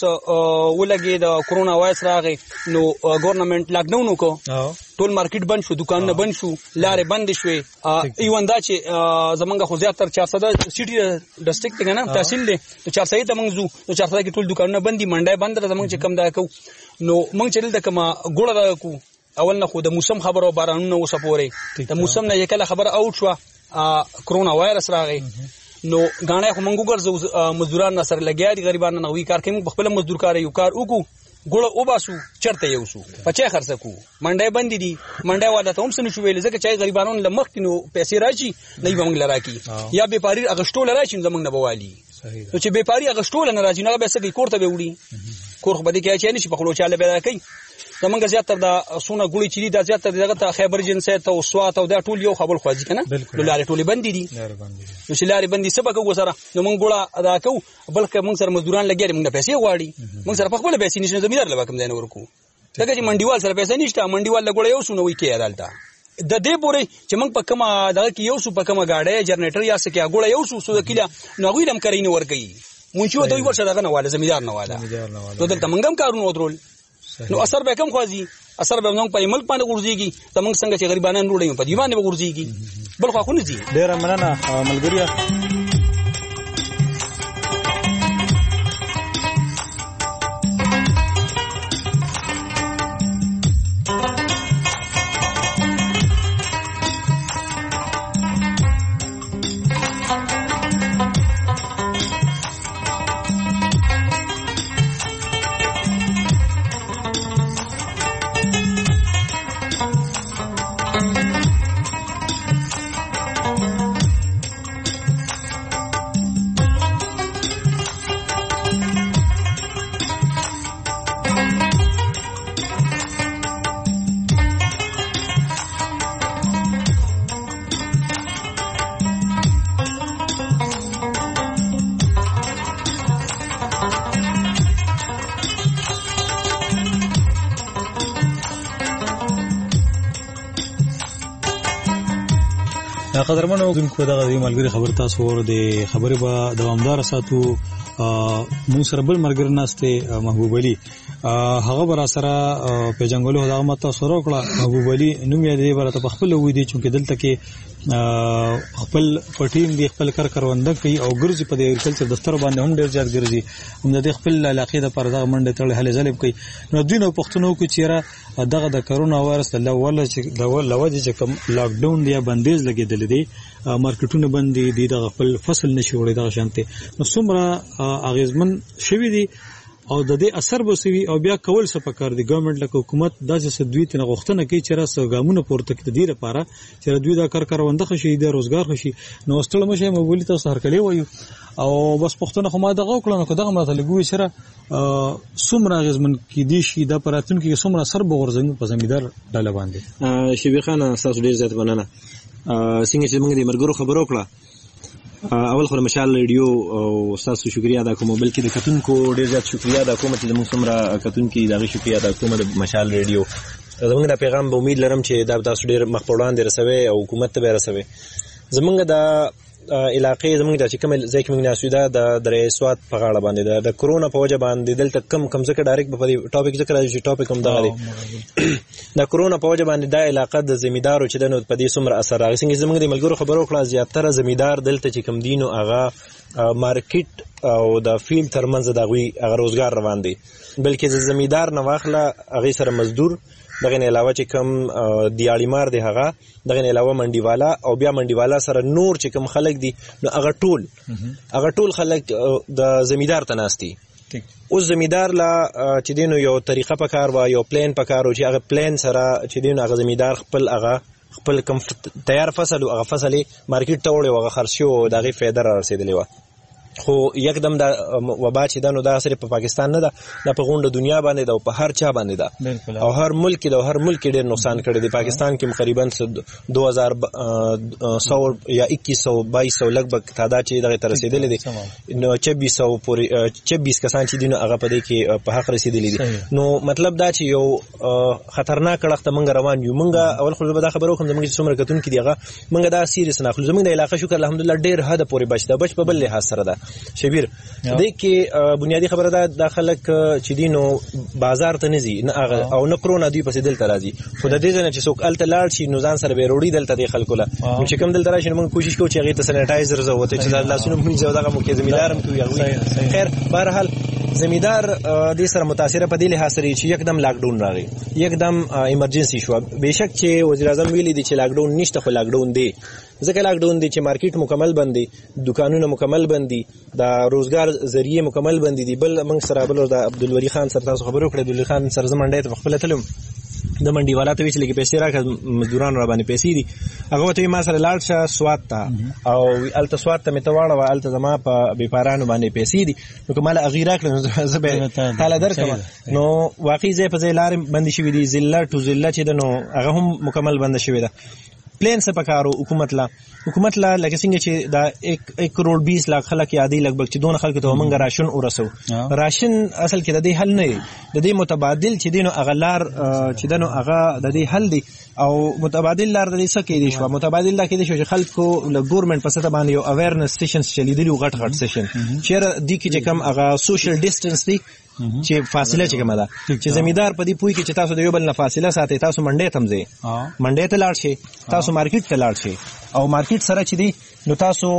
ولګي د کرونا وایرس راغی نو ګورنمنت لاک ډاون وکړ ټول مارکیټ بند شو دکانونه بند شو لارې بند شوې ایوان دا چې زمونږ خو زیات تر 400 سټي ډسټریکټ کنه تحصیل دی نو 400 ته موږ نو 400 کې ټول دکانونه بندي منډه بند زمونږ چې کم دا کو نو موږ چل د کما ګوړه دا کو اول نه خو د موسم خبرو بارانونه وسپوري د موسم نه یکله خبر اوټ شو کرونا وایرس راغی نو غاڼه خو موږ ګرځو مزدوران سره لګیا دي غریبانو نوې کار کوي خپل مزدور کار یو کار وکړو ګوړه او باسو چرته یو سو پچې خرڅ کو منډه بندي دي منډه والا ته هم سن شو ویل ځکه چې غریبانو لمختینو پیسې راځي نه به موږ لراکی یا به پاری اغشتول راشي زمنګ نه بوالي نو چې به پاری اغشتول نه راځي نه به سګي کوړه به وړي کور خو بده کې چې نشي په خلو چاله به راکې زمنګ زیات تر دا سونه ګوړي چې دا زیات تر دغه ته خیبر جنسیت او سوات او دا ټول یو خبر خوځي کنه نو لارې ټولې بندي دي نو چې لارې بندي سبا کو سره نو موږ ګوړه ادا کو بلکې موږ سره مزدوران لګیا موږ پیسې غواړي موږ سره په خپل پیسې نشو زمیدار لبا کم دین ورکو دغه چې منډیوال سره پیسې نشته منډیوال لګوړ یو سونه وی کې عدالت د دې پورې چې موږ په کومه دغه کې یو سو په کومه گاډي جنریټر یا سکه غوړ یو سو کله نو غوی لم کرین ورګي مونږ یو دوی ورشه دغه نه واله زمیدار نه واله نو دلته موږ هم کارونه ودرول نو اثر به کم خوځي اثر به موږ په ملک باندې ورځيږي زموږ څنګه چې غریبانو وروړي په دیوانه به ورځيږي بل خو نه دي ډیر مننه ملګریا قدرمنو دونکو دغه ملګری خبر تاسو ور دي خبره به دوامدار ساتو مو سره بل مرګر ناشته محبوب علي هغه بر سره په جنگولو دا ماته سره کړه محبوب علي نوم یې دی برته خپل وې دي چې دلته کې خپل پټین دی خپل کارونده کوي او ګرځي په اګریکلچر دفتر باندې هم ډیر زیات ګرځي هم د خپل علاقې د پردا منډه تړل هله ځلب کوي نو دینو پښتنو کو چیرې دغه د کرونا وایرس د لوله چې د لوجه چې کوم لاک ډاون دی بندیز لګیدل دي مارکیټونه بند دي د خپل فصل نشي وړي د شانته نو څومره اغیزمن شوی دي او د دې اثر بوسوي او بیا کول څه پکار دي ګورنمنت له حکومت داسې دوی ته غوښتنه کوي چې راس ګامونه پورته کړي د لپاره چې دوی دا کارونده خشي د روزګار خشي نو ستړي مشه مبولي تاسو هر کلی وایو او بس پښتون خو ما دغه وکړنه کو دغه ماته لګوي سره څومره غزمن کې دي شي د پراتون کې څومره سر بغورځنګ په زمیدار ډاله باندې شبي خان تاسو ډیر زیات مننه څنګه چې موږ د مرګرو خبرو کړه اول خو مشال ریډیو او تاسو شکریا ادا کوم، بلکې د کتونکو ډیر زیات شکریا ادا کوم چې موږ څومره کتونکو دغه شکریا ادا کوم د مشال ریډیو. زمونږ د پیغام به امید لرم چې دا تاسو ډیر مخ په وړاندې رسوي او حکومت ته به رسوي. زمونږ د علاقې زمونږ د چې کوم ځای کې موږ ناسو دا د درې سواد په غاړه باندې د کرونا په وجه باندې دلته کم څه ډایرکټ په دې ټاپک ذکر راځي چې ټاپک هم دا دی د کرونا په وجه باندې د علاقې د زمیدارو چې د نو په دې څومره اثر راغی. څنګه زمونږ د ملګرو خبرو کړه زیاتره زمیدار دلته چې کم دینو هغه مارکیټ او د فیلډ ترمنځ دغه روزګار روان دي، بلکې د زمیدار نه واخله هغه سره مزدور دغه نه علاوه چې کم دیاړیمار دی هغه دغه نه علاوه منډیوالا او بیا منډیوالا سره نور چې کم خلک دي نو هغه ټول خلک د زمیدار ته ناستي. اوس زمیدار لا چې دینو یو طریقه په کار و یو پلان په کار و چې هغه پلان سره چې دینو هغه زمیدار خپل کم تیار فصل او هغه فصل مارکیټ ته وړي او هغه خرڅي او دغه فایده را رسیدلی و. خو یکدم دا وبا چې دا نو دا صرف په پاکستان نه ده، دا په غونډه دنیا باندې ده او په هر چا باندې ده او هر ملک د هر ملک ډېر نقصان کړی دی. پاکستان کې تقریبا 2100 یا 2100 لګبګ تعداد چې دغه تر رسیدلی دی، نو 26 کسان چې دینو هغه په دې کې په حق رسیدلی دي. نو مطلب دا چې یو خطرناک لخت منګ روان یو. منګ اول خو به دا خبرو کوم زموږ څومره کتون کې دیغه منګ دا سیریس نه خو زموږ د علاقې شکر الحمدلله ډېر حد پورې بچ په بل لحاظ سره ده. شبیر دې کې بنیادی خبره ده د خلک چې دینو بازار ته نزي نه هغه او نه کرونا دوی پسې دلته راځي، خو د دې نه چې څوک الته لاړ شي نو ځان سره به وروړي دلته د خلکو لا چې کوم دلته راشي موږ کوشش کوو چې هغه ته سینیټایزر زوته چې لاسونه موږ زو دغه مو کې زمیدارم کوي. خیر بهرحال زمیدار دې سره متاثر په دې لحاظ سره چې یکدم لاک ډاون راغی، یکدم ایمرجنسي شو. بهشک چې وزیر اعظم ویلي دي چې لاک ډاون نشته، خو لاک ډاون دی ځکه لاک ډاون دی چې مارکیټ مکمل بند دي، دکانونه مکمل بند دي، د روزګار ذریعہ مکمل بند دي. بل موږ سره بل د عبدالولی خان سره تاسو خبرو کړې، عبدالولی خان سره زمونډه ته خپل تلم د منډي والا ته ویل کې پیسې راکړه مزدوران را باندې پیسې دي، هغه ته ما سره لاړ شه سواد ته او الته سواد ته متواړه و الته زما په بیپارانو باندې پیسې دي، نو کومه اغیر راکړه زه به تعالی درکم. نو واقعي زه په ځای لارې باندې شوې دي، ذله تو ذله چې د نو هغه هم مکمل بند شوې ده. پلان څه پکارو حکومت لا لکه څنګه چې دا 1 کروڑ 20 لک خلک یادې لګبګ چې دون خلک ته موږ راشن ورسو. راشن اصل کې د دې حل نه دی، د دې متبادل چې دینو اغلار چې دنو هغه د دې حل دی او متبادل لار د دې څه کې دي شو. متبادل دا کې دي چې خلکو له ګورنمنت په سطح باندې یو اویرنس سیشنز چلیدلی غټ سیشن چې د کې چې کم هغه سوشل ډیسټنس دی چې فاصله چې کومه ده چې زمیدار په دې پوي کې چې تاسو د یو بل نه فاصله ساتي، تاسو منډه تم ځئ منډه ته لاړ شئ، تاسو مارکیټ ته لاړ شئ او مارکیټ سره چې دی نو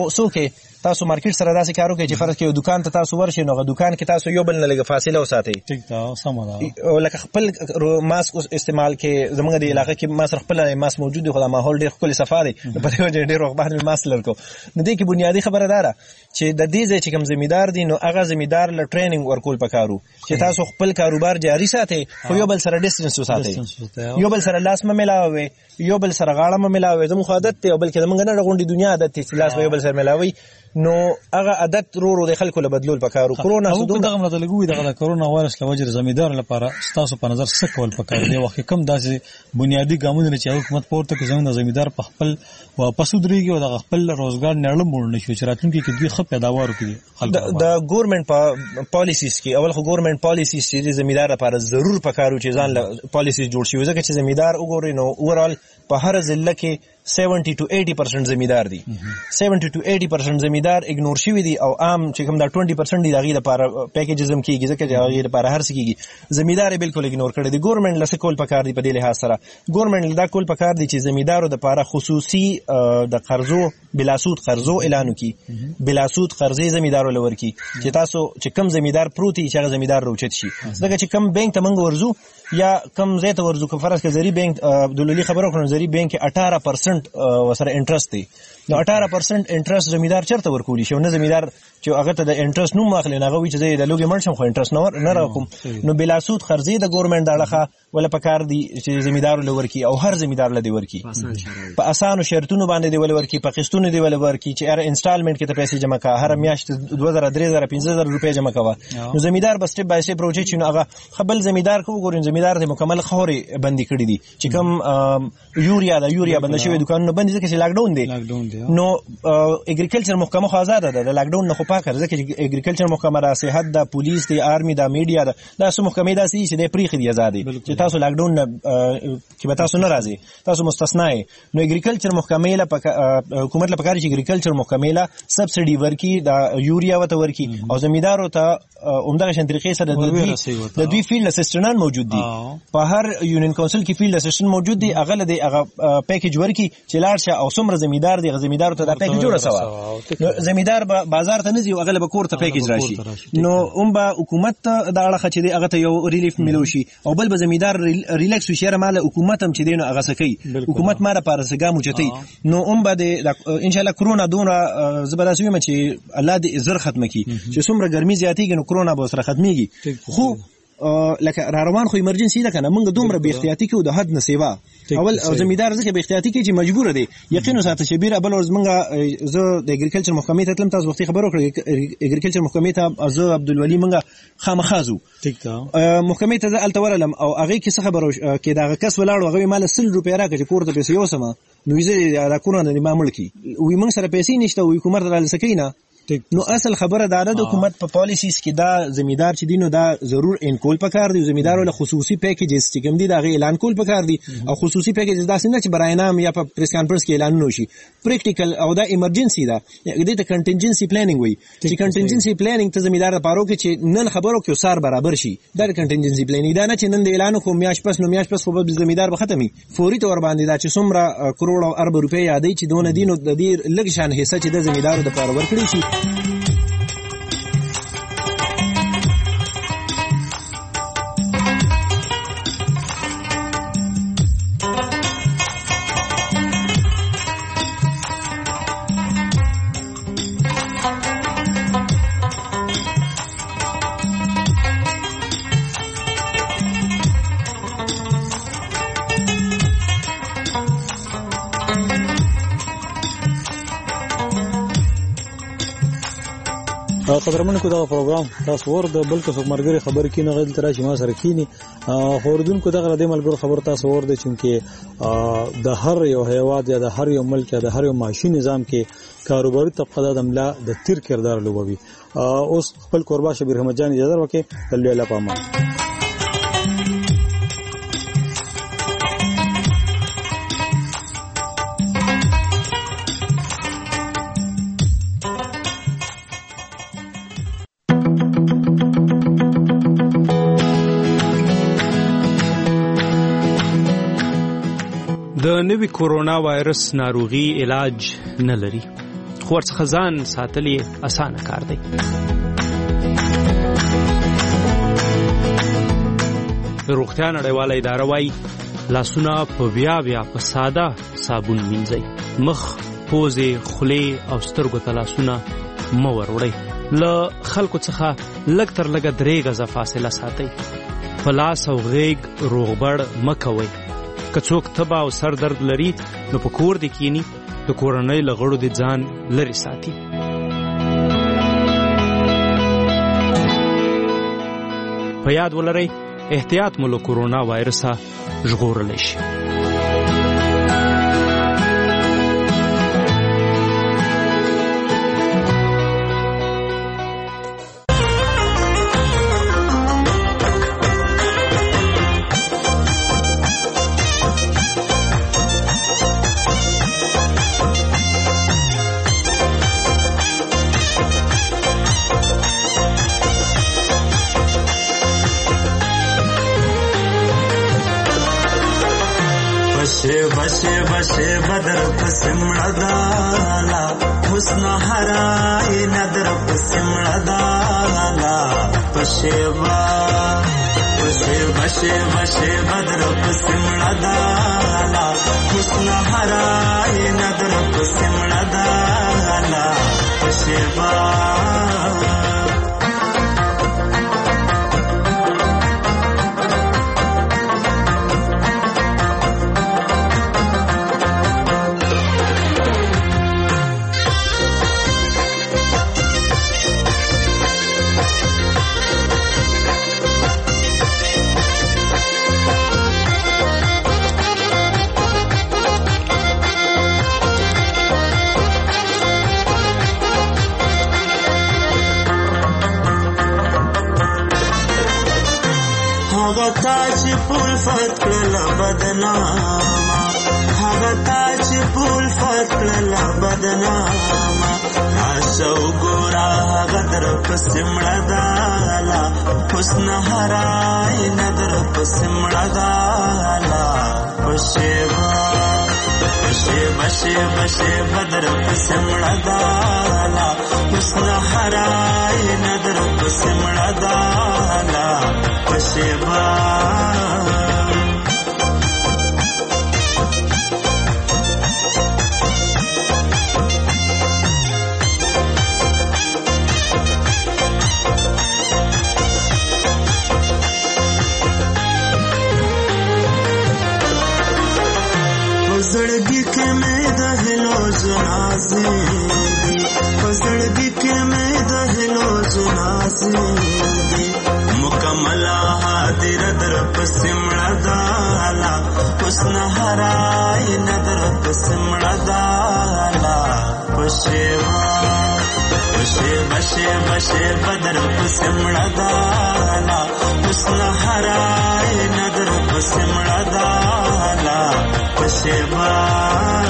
تاسو مارکیټ سره داسې کارو کوي چې فرض کې دکان ته تاسو ورشئ نو دکان کې تاسو یو بل نه لګه فاصله وساتئ. ټیک ده سم ده. لکه خپل ماسک استعمال کې زمونږ د علاقې کې ما سره خپل ماسک موجود دی، خو دا ماحول ډېر ښکلی صفا دی، په دې وجه ډېر وخت باندې ماسک لرکو. نو دې کې بنیادی خبره ده چې د دې ځای چې کوم زمیدار دي نو هغه زمیدار له ټریننګ ورکول پکارو چې تاسو خپل کاروبار جاری ساتئ، خو یو بل سره ډیسټنس وساتئ، یو بل سره لاس مې ملاوي، یو بل سره غاړه مې ملاوي. زموږ عادت ته بلکې زموږ نه غونډي دنیا عادت ته لاس یو بل سره ملاوي، نو هغه عادت رو د خلکو له بدلول پکارو. کرونا سودو دغه مطلب لګوي دغه کرونا وایرس له وجې زمیدار لپاره تاسو په نظر څه کول پکار دی؟ وخت کم داسې بنیادی ګامونه چې حکومت پورته کې زموږ زمیدار په خپل واپس ودرېږي او د خپل روزګار نړل مول نشي چې راتلونکي کې دوی خپ پیداوار وکړي. د ګورنمنت پالیسیز کې اول خو ګورنمنت پالیسیز چې زمیدار لپاره ضرور پکارو چې ځان له پالیسیز جوړ شي، ځکه چې زمیدار وګورئ نو اورال په هر ضلع کې 70 to 80% زمیدار دي. 70 to 80% زمیدار اګنور شوی دي او عام چې کوم دا 20% دي دغه لپاره پیکیجز هم کیږي، ځکه چې هغه لپاره هر څه کیږي. زمیدار بالکل اګنور کړی دي. ګورنمنت لسه کول پکار دي په دې لحاظ سره. ګورنمنت دا کول پکار دي چې زمیدارو د لپاره خصوصي د قرضو بلا سود قرضو اعلان وکي، بلا سود قرضې زمیدارو لور کی چې تاسو چې کم زمیدار پروتي چې هغه زمیدار روچت شي. ځکه چې کم بانک ته منګ ورزو یا کم زیت ورزو که فرض کې زری بانک عبدالولی خبرو کړو زری بانک 18% وسره انټرست دی، نو 18% انټرست زمیدار چرته ورکولی شو؟ نه زمیدار چې هغه ته د انټرست نوم واخلي نه غوي چې د لوګي منشم خو انټرست نه راکوم. نو بلا سود قرضې د ګورنمنت دغه ولا پکار دي چې زمیدار لور کی او هر زمیدار لدی ورکی په اسانو شرطونو باندې دی ول ورکی، په قسطونو دی ول ورکی چې ار انسټالمنٹ کې ته پیسې جمع کا، هر میاشت 2000 3000 15000 روپے جمع کوا. نو زمیدار بس سټپ بای سټپ پروجیکټ چې نو هغه خپل زمیدار کو ګورین زمیدار د مکمل خوري بندي کړی دي چې کوم یوریا بند شوی دکانونه بند دي ځکه چې لاک ډاون دی نو اګریکلچر محکمه خو آزاده ده د لاک ډاون نه خو پاکه ځکه چې اګریکلچر محکمه د صحت د پولیس د آرمي د میډیا د څو محکمې داسې چې د پریخي دی آزادي چې تاسو لاک ډاون کې به تاسو نه راځي تاسو مستثنا یې نو اګریکلچر محکمې له حکومت له پکاري چې اګریکلچر محکمې له سبسيډي ورکي د یوریا وته ورکي او زمیندارو ته عمدغه شان طریقې سره د دوی فیلډ اسسټنټان موجود دي په هر یونین کونسل کې فیلډ اسسټنټ موجود دي هغه د هغه پیکیج ورکي چې لاړ شه او څومره زمیندار دي زمیندارو ته دا پیکیج جوړه سوا زمیندار به بازار ته نه ځي او هغه به کور ته پیکیج راشي نو به حکومت ته د اړه چې هغه ته یو ریلیف ملوشي او بل به زمیندار ریلیکس وشي مال حکومت هم چې دینو هغه سکی حکومت ما را پارسګه موچتي نو به ان شاء الله کرونا دونه زبرداسي مې چې الله دې زر ختم کړي چې څومره ګرمي زیاتېږي نو کرونا به سره ختميږي خو لکه را روان خو ایمرجنسي ده کنه موږ دومره به احتیاطي کې د حد نه سیوا اول زمیندار ځکه به احتیاطي کې چې مجبور دي یقینا ساته چې بیره بل ورځ موږ زه د اګریکلچر محکمې ته تلم تاسو وختي خبرو کړې اګریکلچر محکمې ته زه عبدالولي موږ خامخازو ټیک ده محکمې ته الته ورلم او هغه کې څه خبرو کې دا کس ولاړ هغه مال 100 روپیا راکړي کور ته پیسې وسمه نو یې دا کورونه د معمول کی وي موږ سره پیسې نشته وي کومر درال سکینه نو اصل خبره دا ده د حکومت په پالیسیز کې دا زمیندار چې دینو دا ضرور انکول پکار دی زمیندارو له خصوصي پیکیجز چې کوم دي دا غي اعلان کول پکار دی او خصوصي پیکیجز دا څنګه چې برای نام یا په پریس کانفرنس کې اعلان نوشي پریکټیکل او دا ایمرجنسي ده دې ته کنټینجنسي پلانینګ وي چې کنټینجنسي پلانینګ ته زمیندار لپاره کې چې نن خبرو کې سار برابر شي دا کنټینجنسي پلانینګ دا نه چې نن د اعلان خو میاش پس نو میاش پس خو به زمیندار به ختمي فوري تور باندې دا چې څومره کروڑ او ارب روپیا یادې چې دونه دینو د دې لږ شان حصہ چې د زمیندارو د لپاره ورکړي شي خبرمن کو دا پروګرام تاسو ور د بلکې څوک مرګري خبر کینې غل تر چې ما سره کینی خوردون کو دغه د ملګرو خبر تاسو ور د چې د هر یو هیواد یا د هر یو ملک یا د هر یو معاشي نظام کې کاروباري طبقه د عمله د تیر کردار لوبوي اوس خپل قربا شبیر احمد جان اجازه ورکړي الله الله پامان د نوي کورونا وایرس ناروغي علاج نه لري خو ورڅخه ځان ساتل یې اسانه کار دی روغتیا نړیواله اداره وايي لاسونه په بیا په ساده صابون مینځئ مخ پوزې خولې او سترګو ته لاسونه مه وروړئ له خلکو څخه لږ تر لږه 3 غزه فاصله ساتئ په لاس او غېږ روغبړ مه کوئ که څوک تبه او سر درد لري نو په کور دې کینی د کورنۍ له غړو دې ځان لرې ساتي په یاد ولرئ احتیاط مو له کورونا وایرسه ژغورلی شي بشه بدر پسمړه دالا حسن هراي نظر پسمړه دالا بشه بدر پسمړه دالا حسن هراي نظر پسمړه دالا بشه هغه تا چې پول فت کړل بدنامه هغه تا چې پول فت کړل بدنامه راشه وګوره هغه در پسې مړه ده لا حسن هرای نه در پسې مړه ده لا په شیبه در پسې مړه ده لا حسن هرای نه در پسې مړه ده لا په شیبه زړګي کې مې د هلو جنازې دي په زړګي کې مې د هلو جنازې دي مکمل حاضر در پسې مړه ده لا حسن هرای نه در پسې مړه ده لا په شیبه در پسې مړه ده لا حسن هرای نه در پسې مړه ده لا په شیبه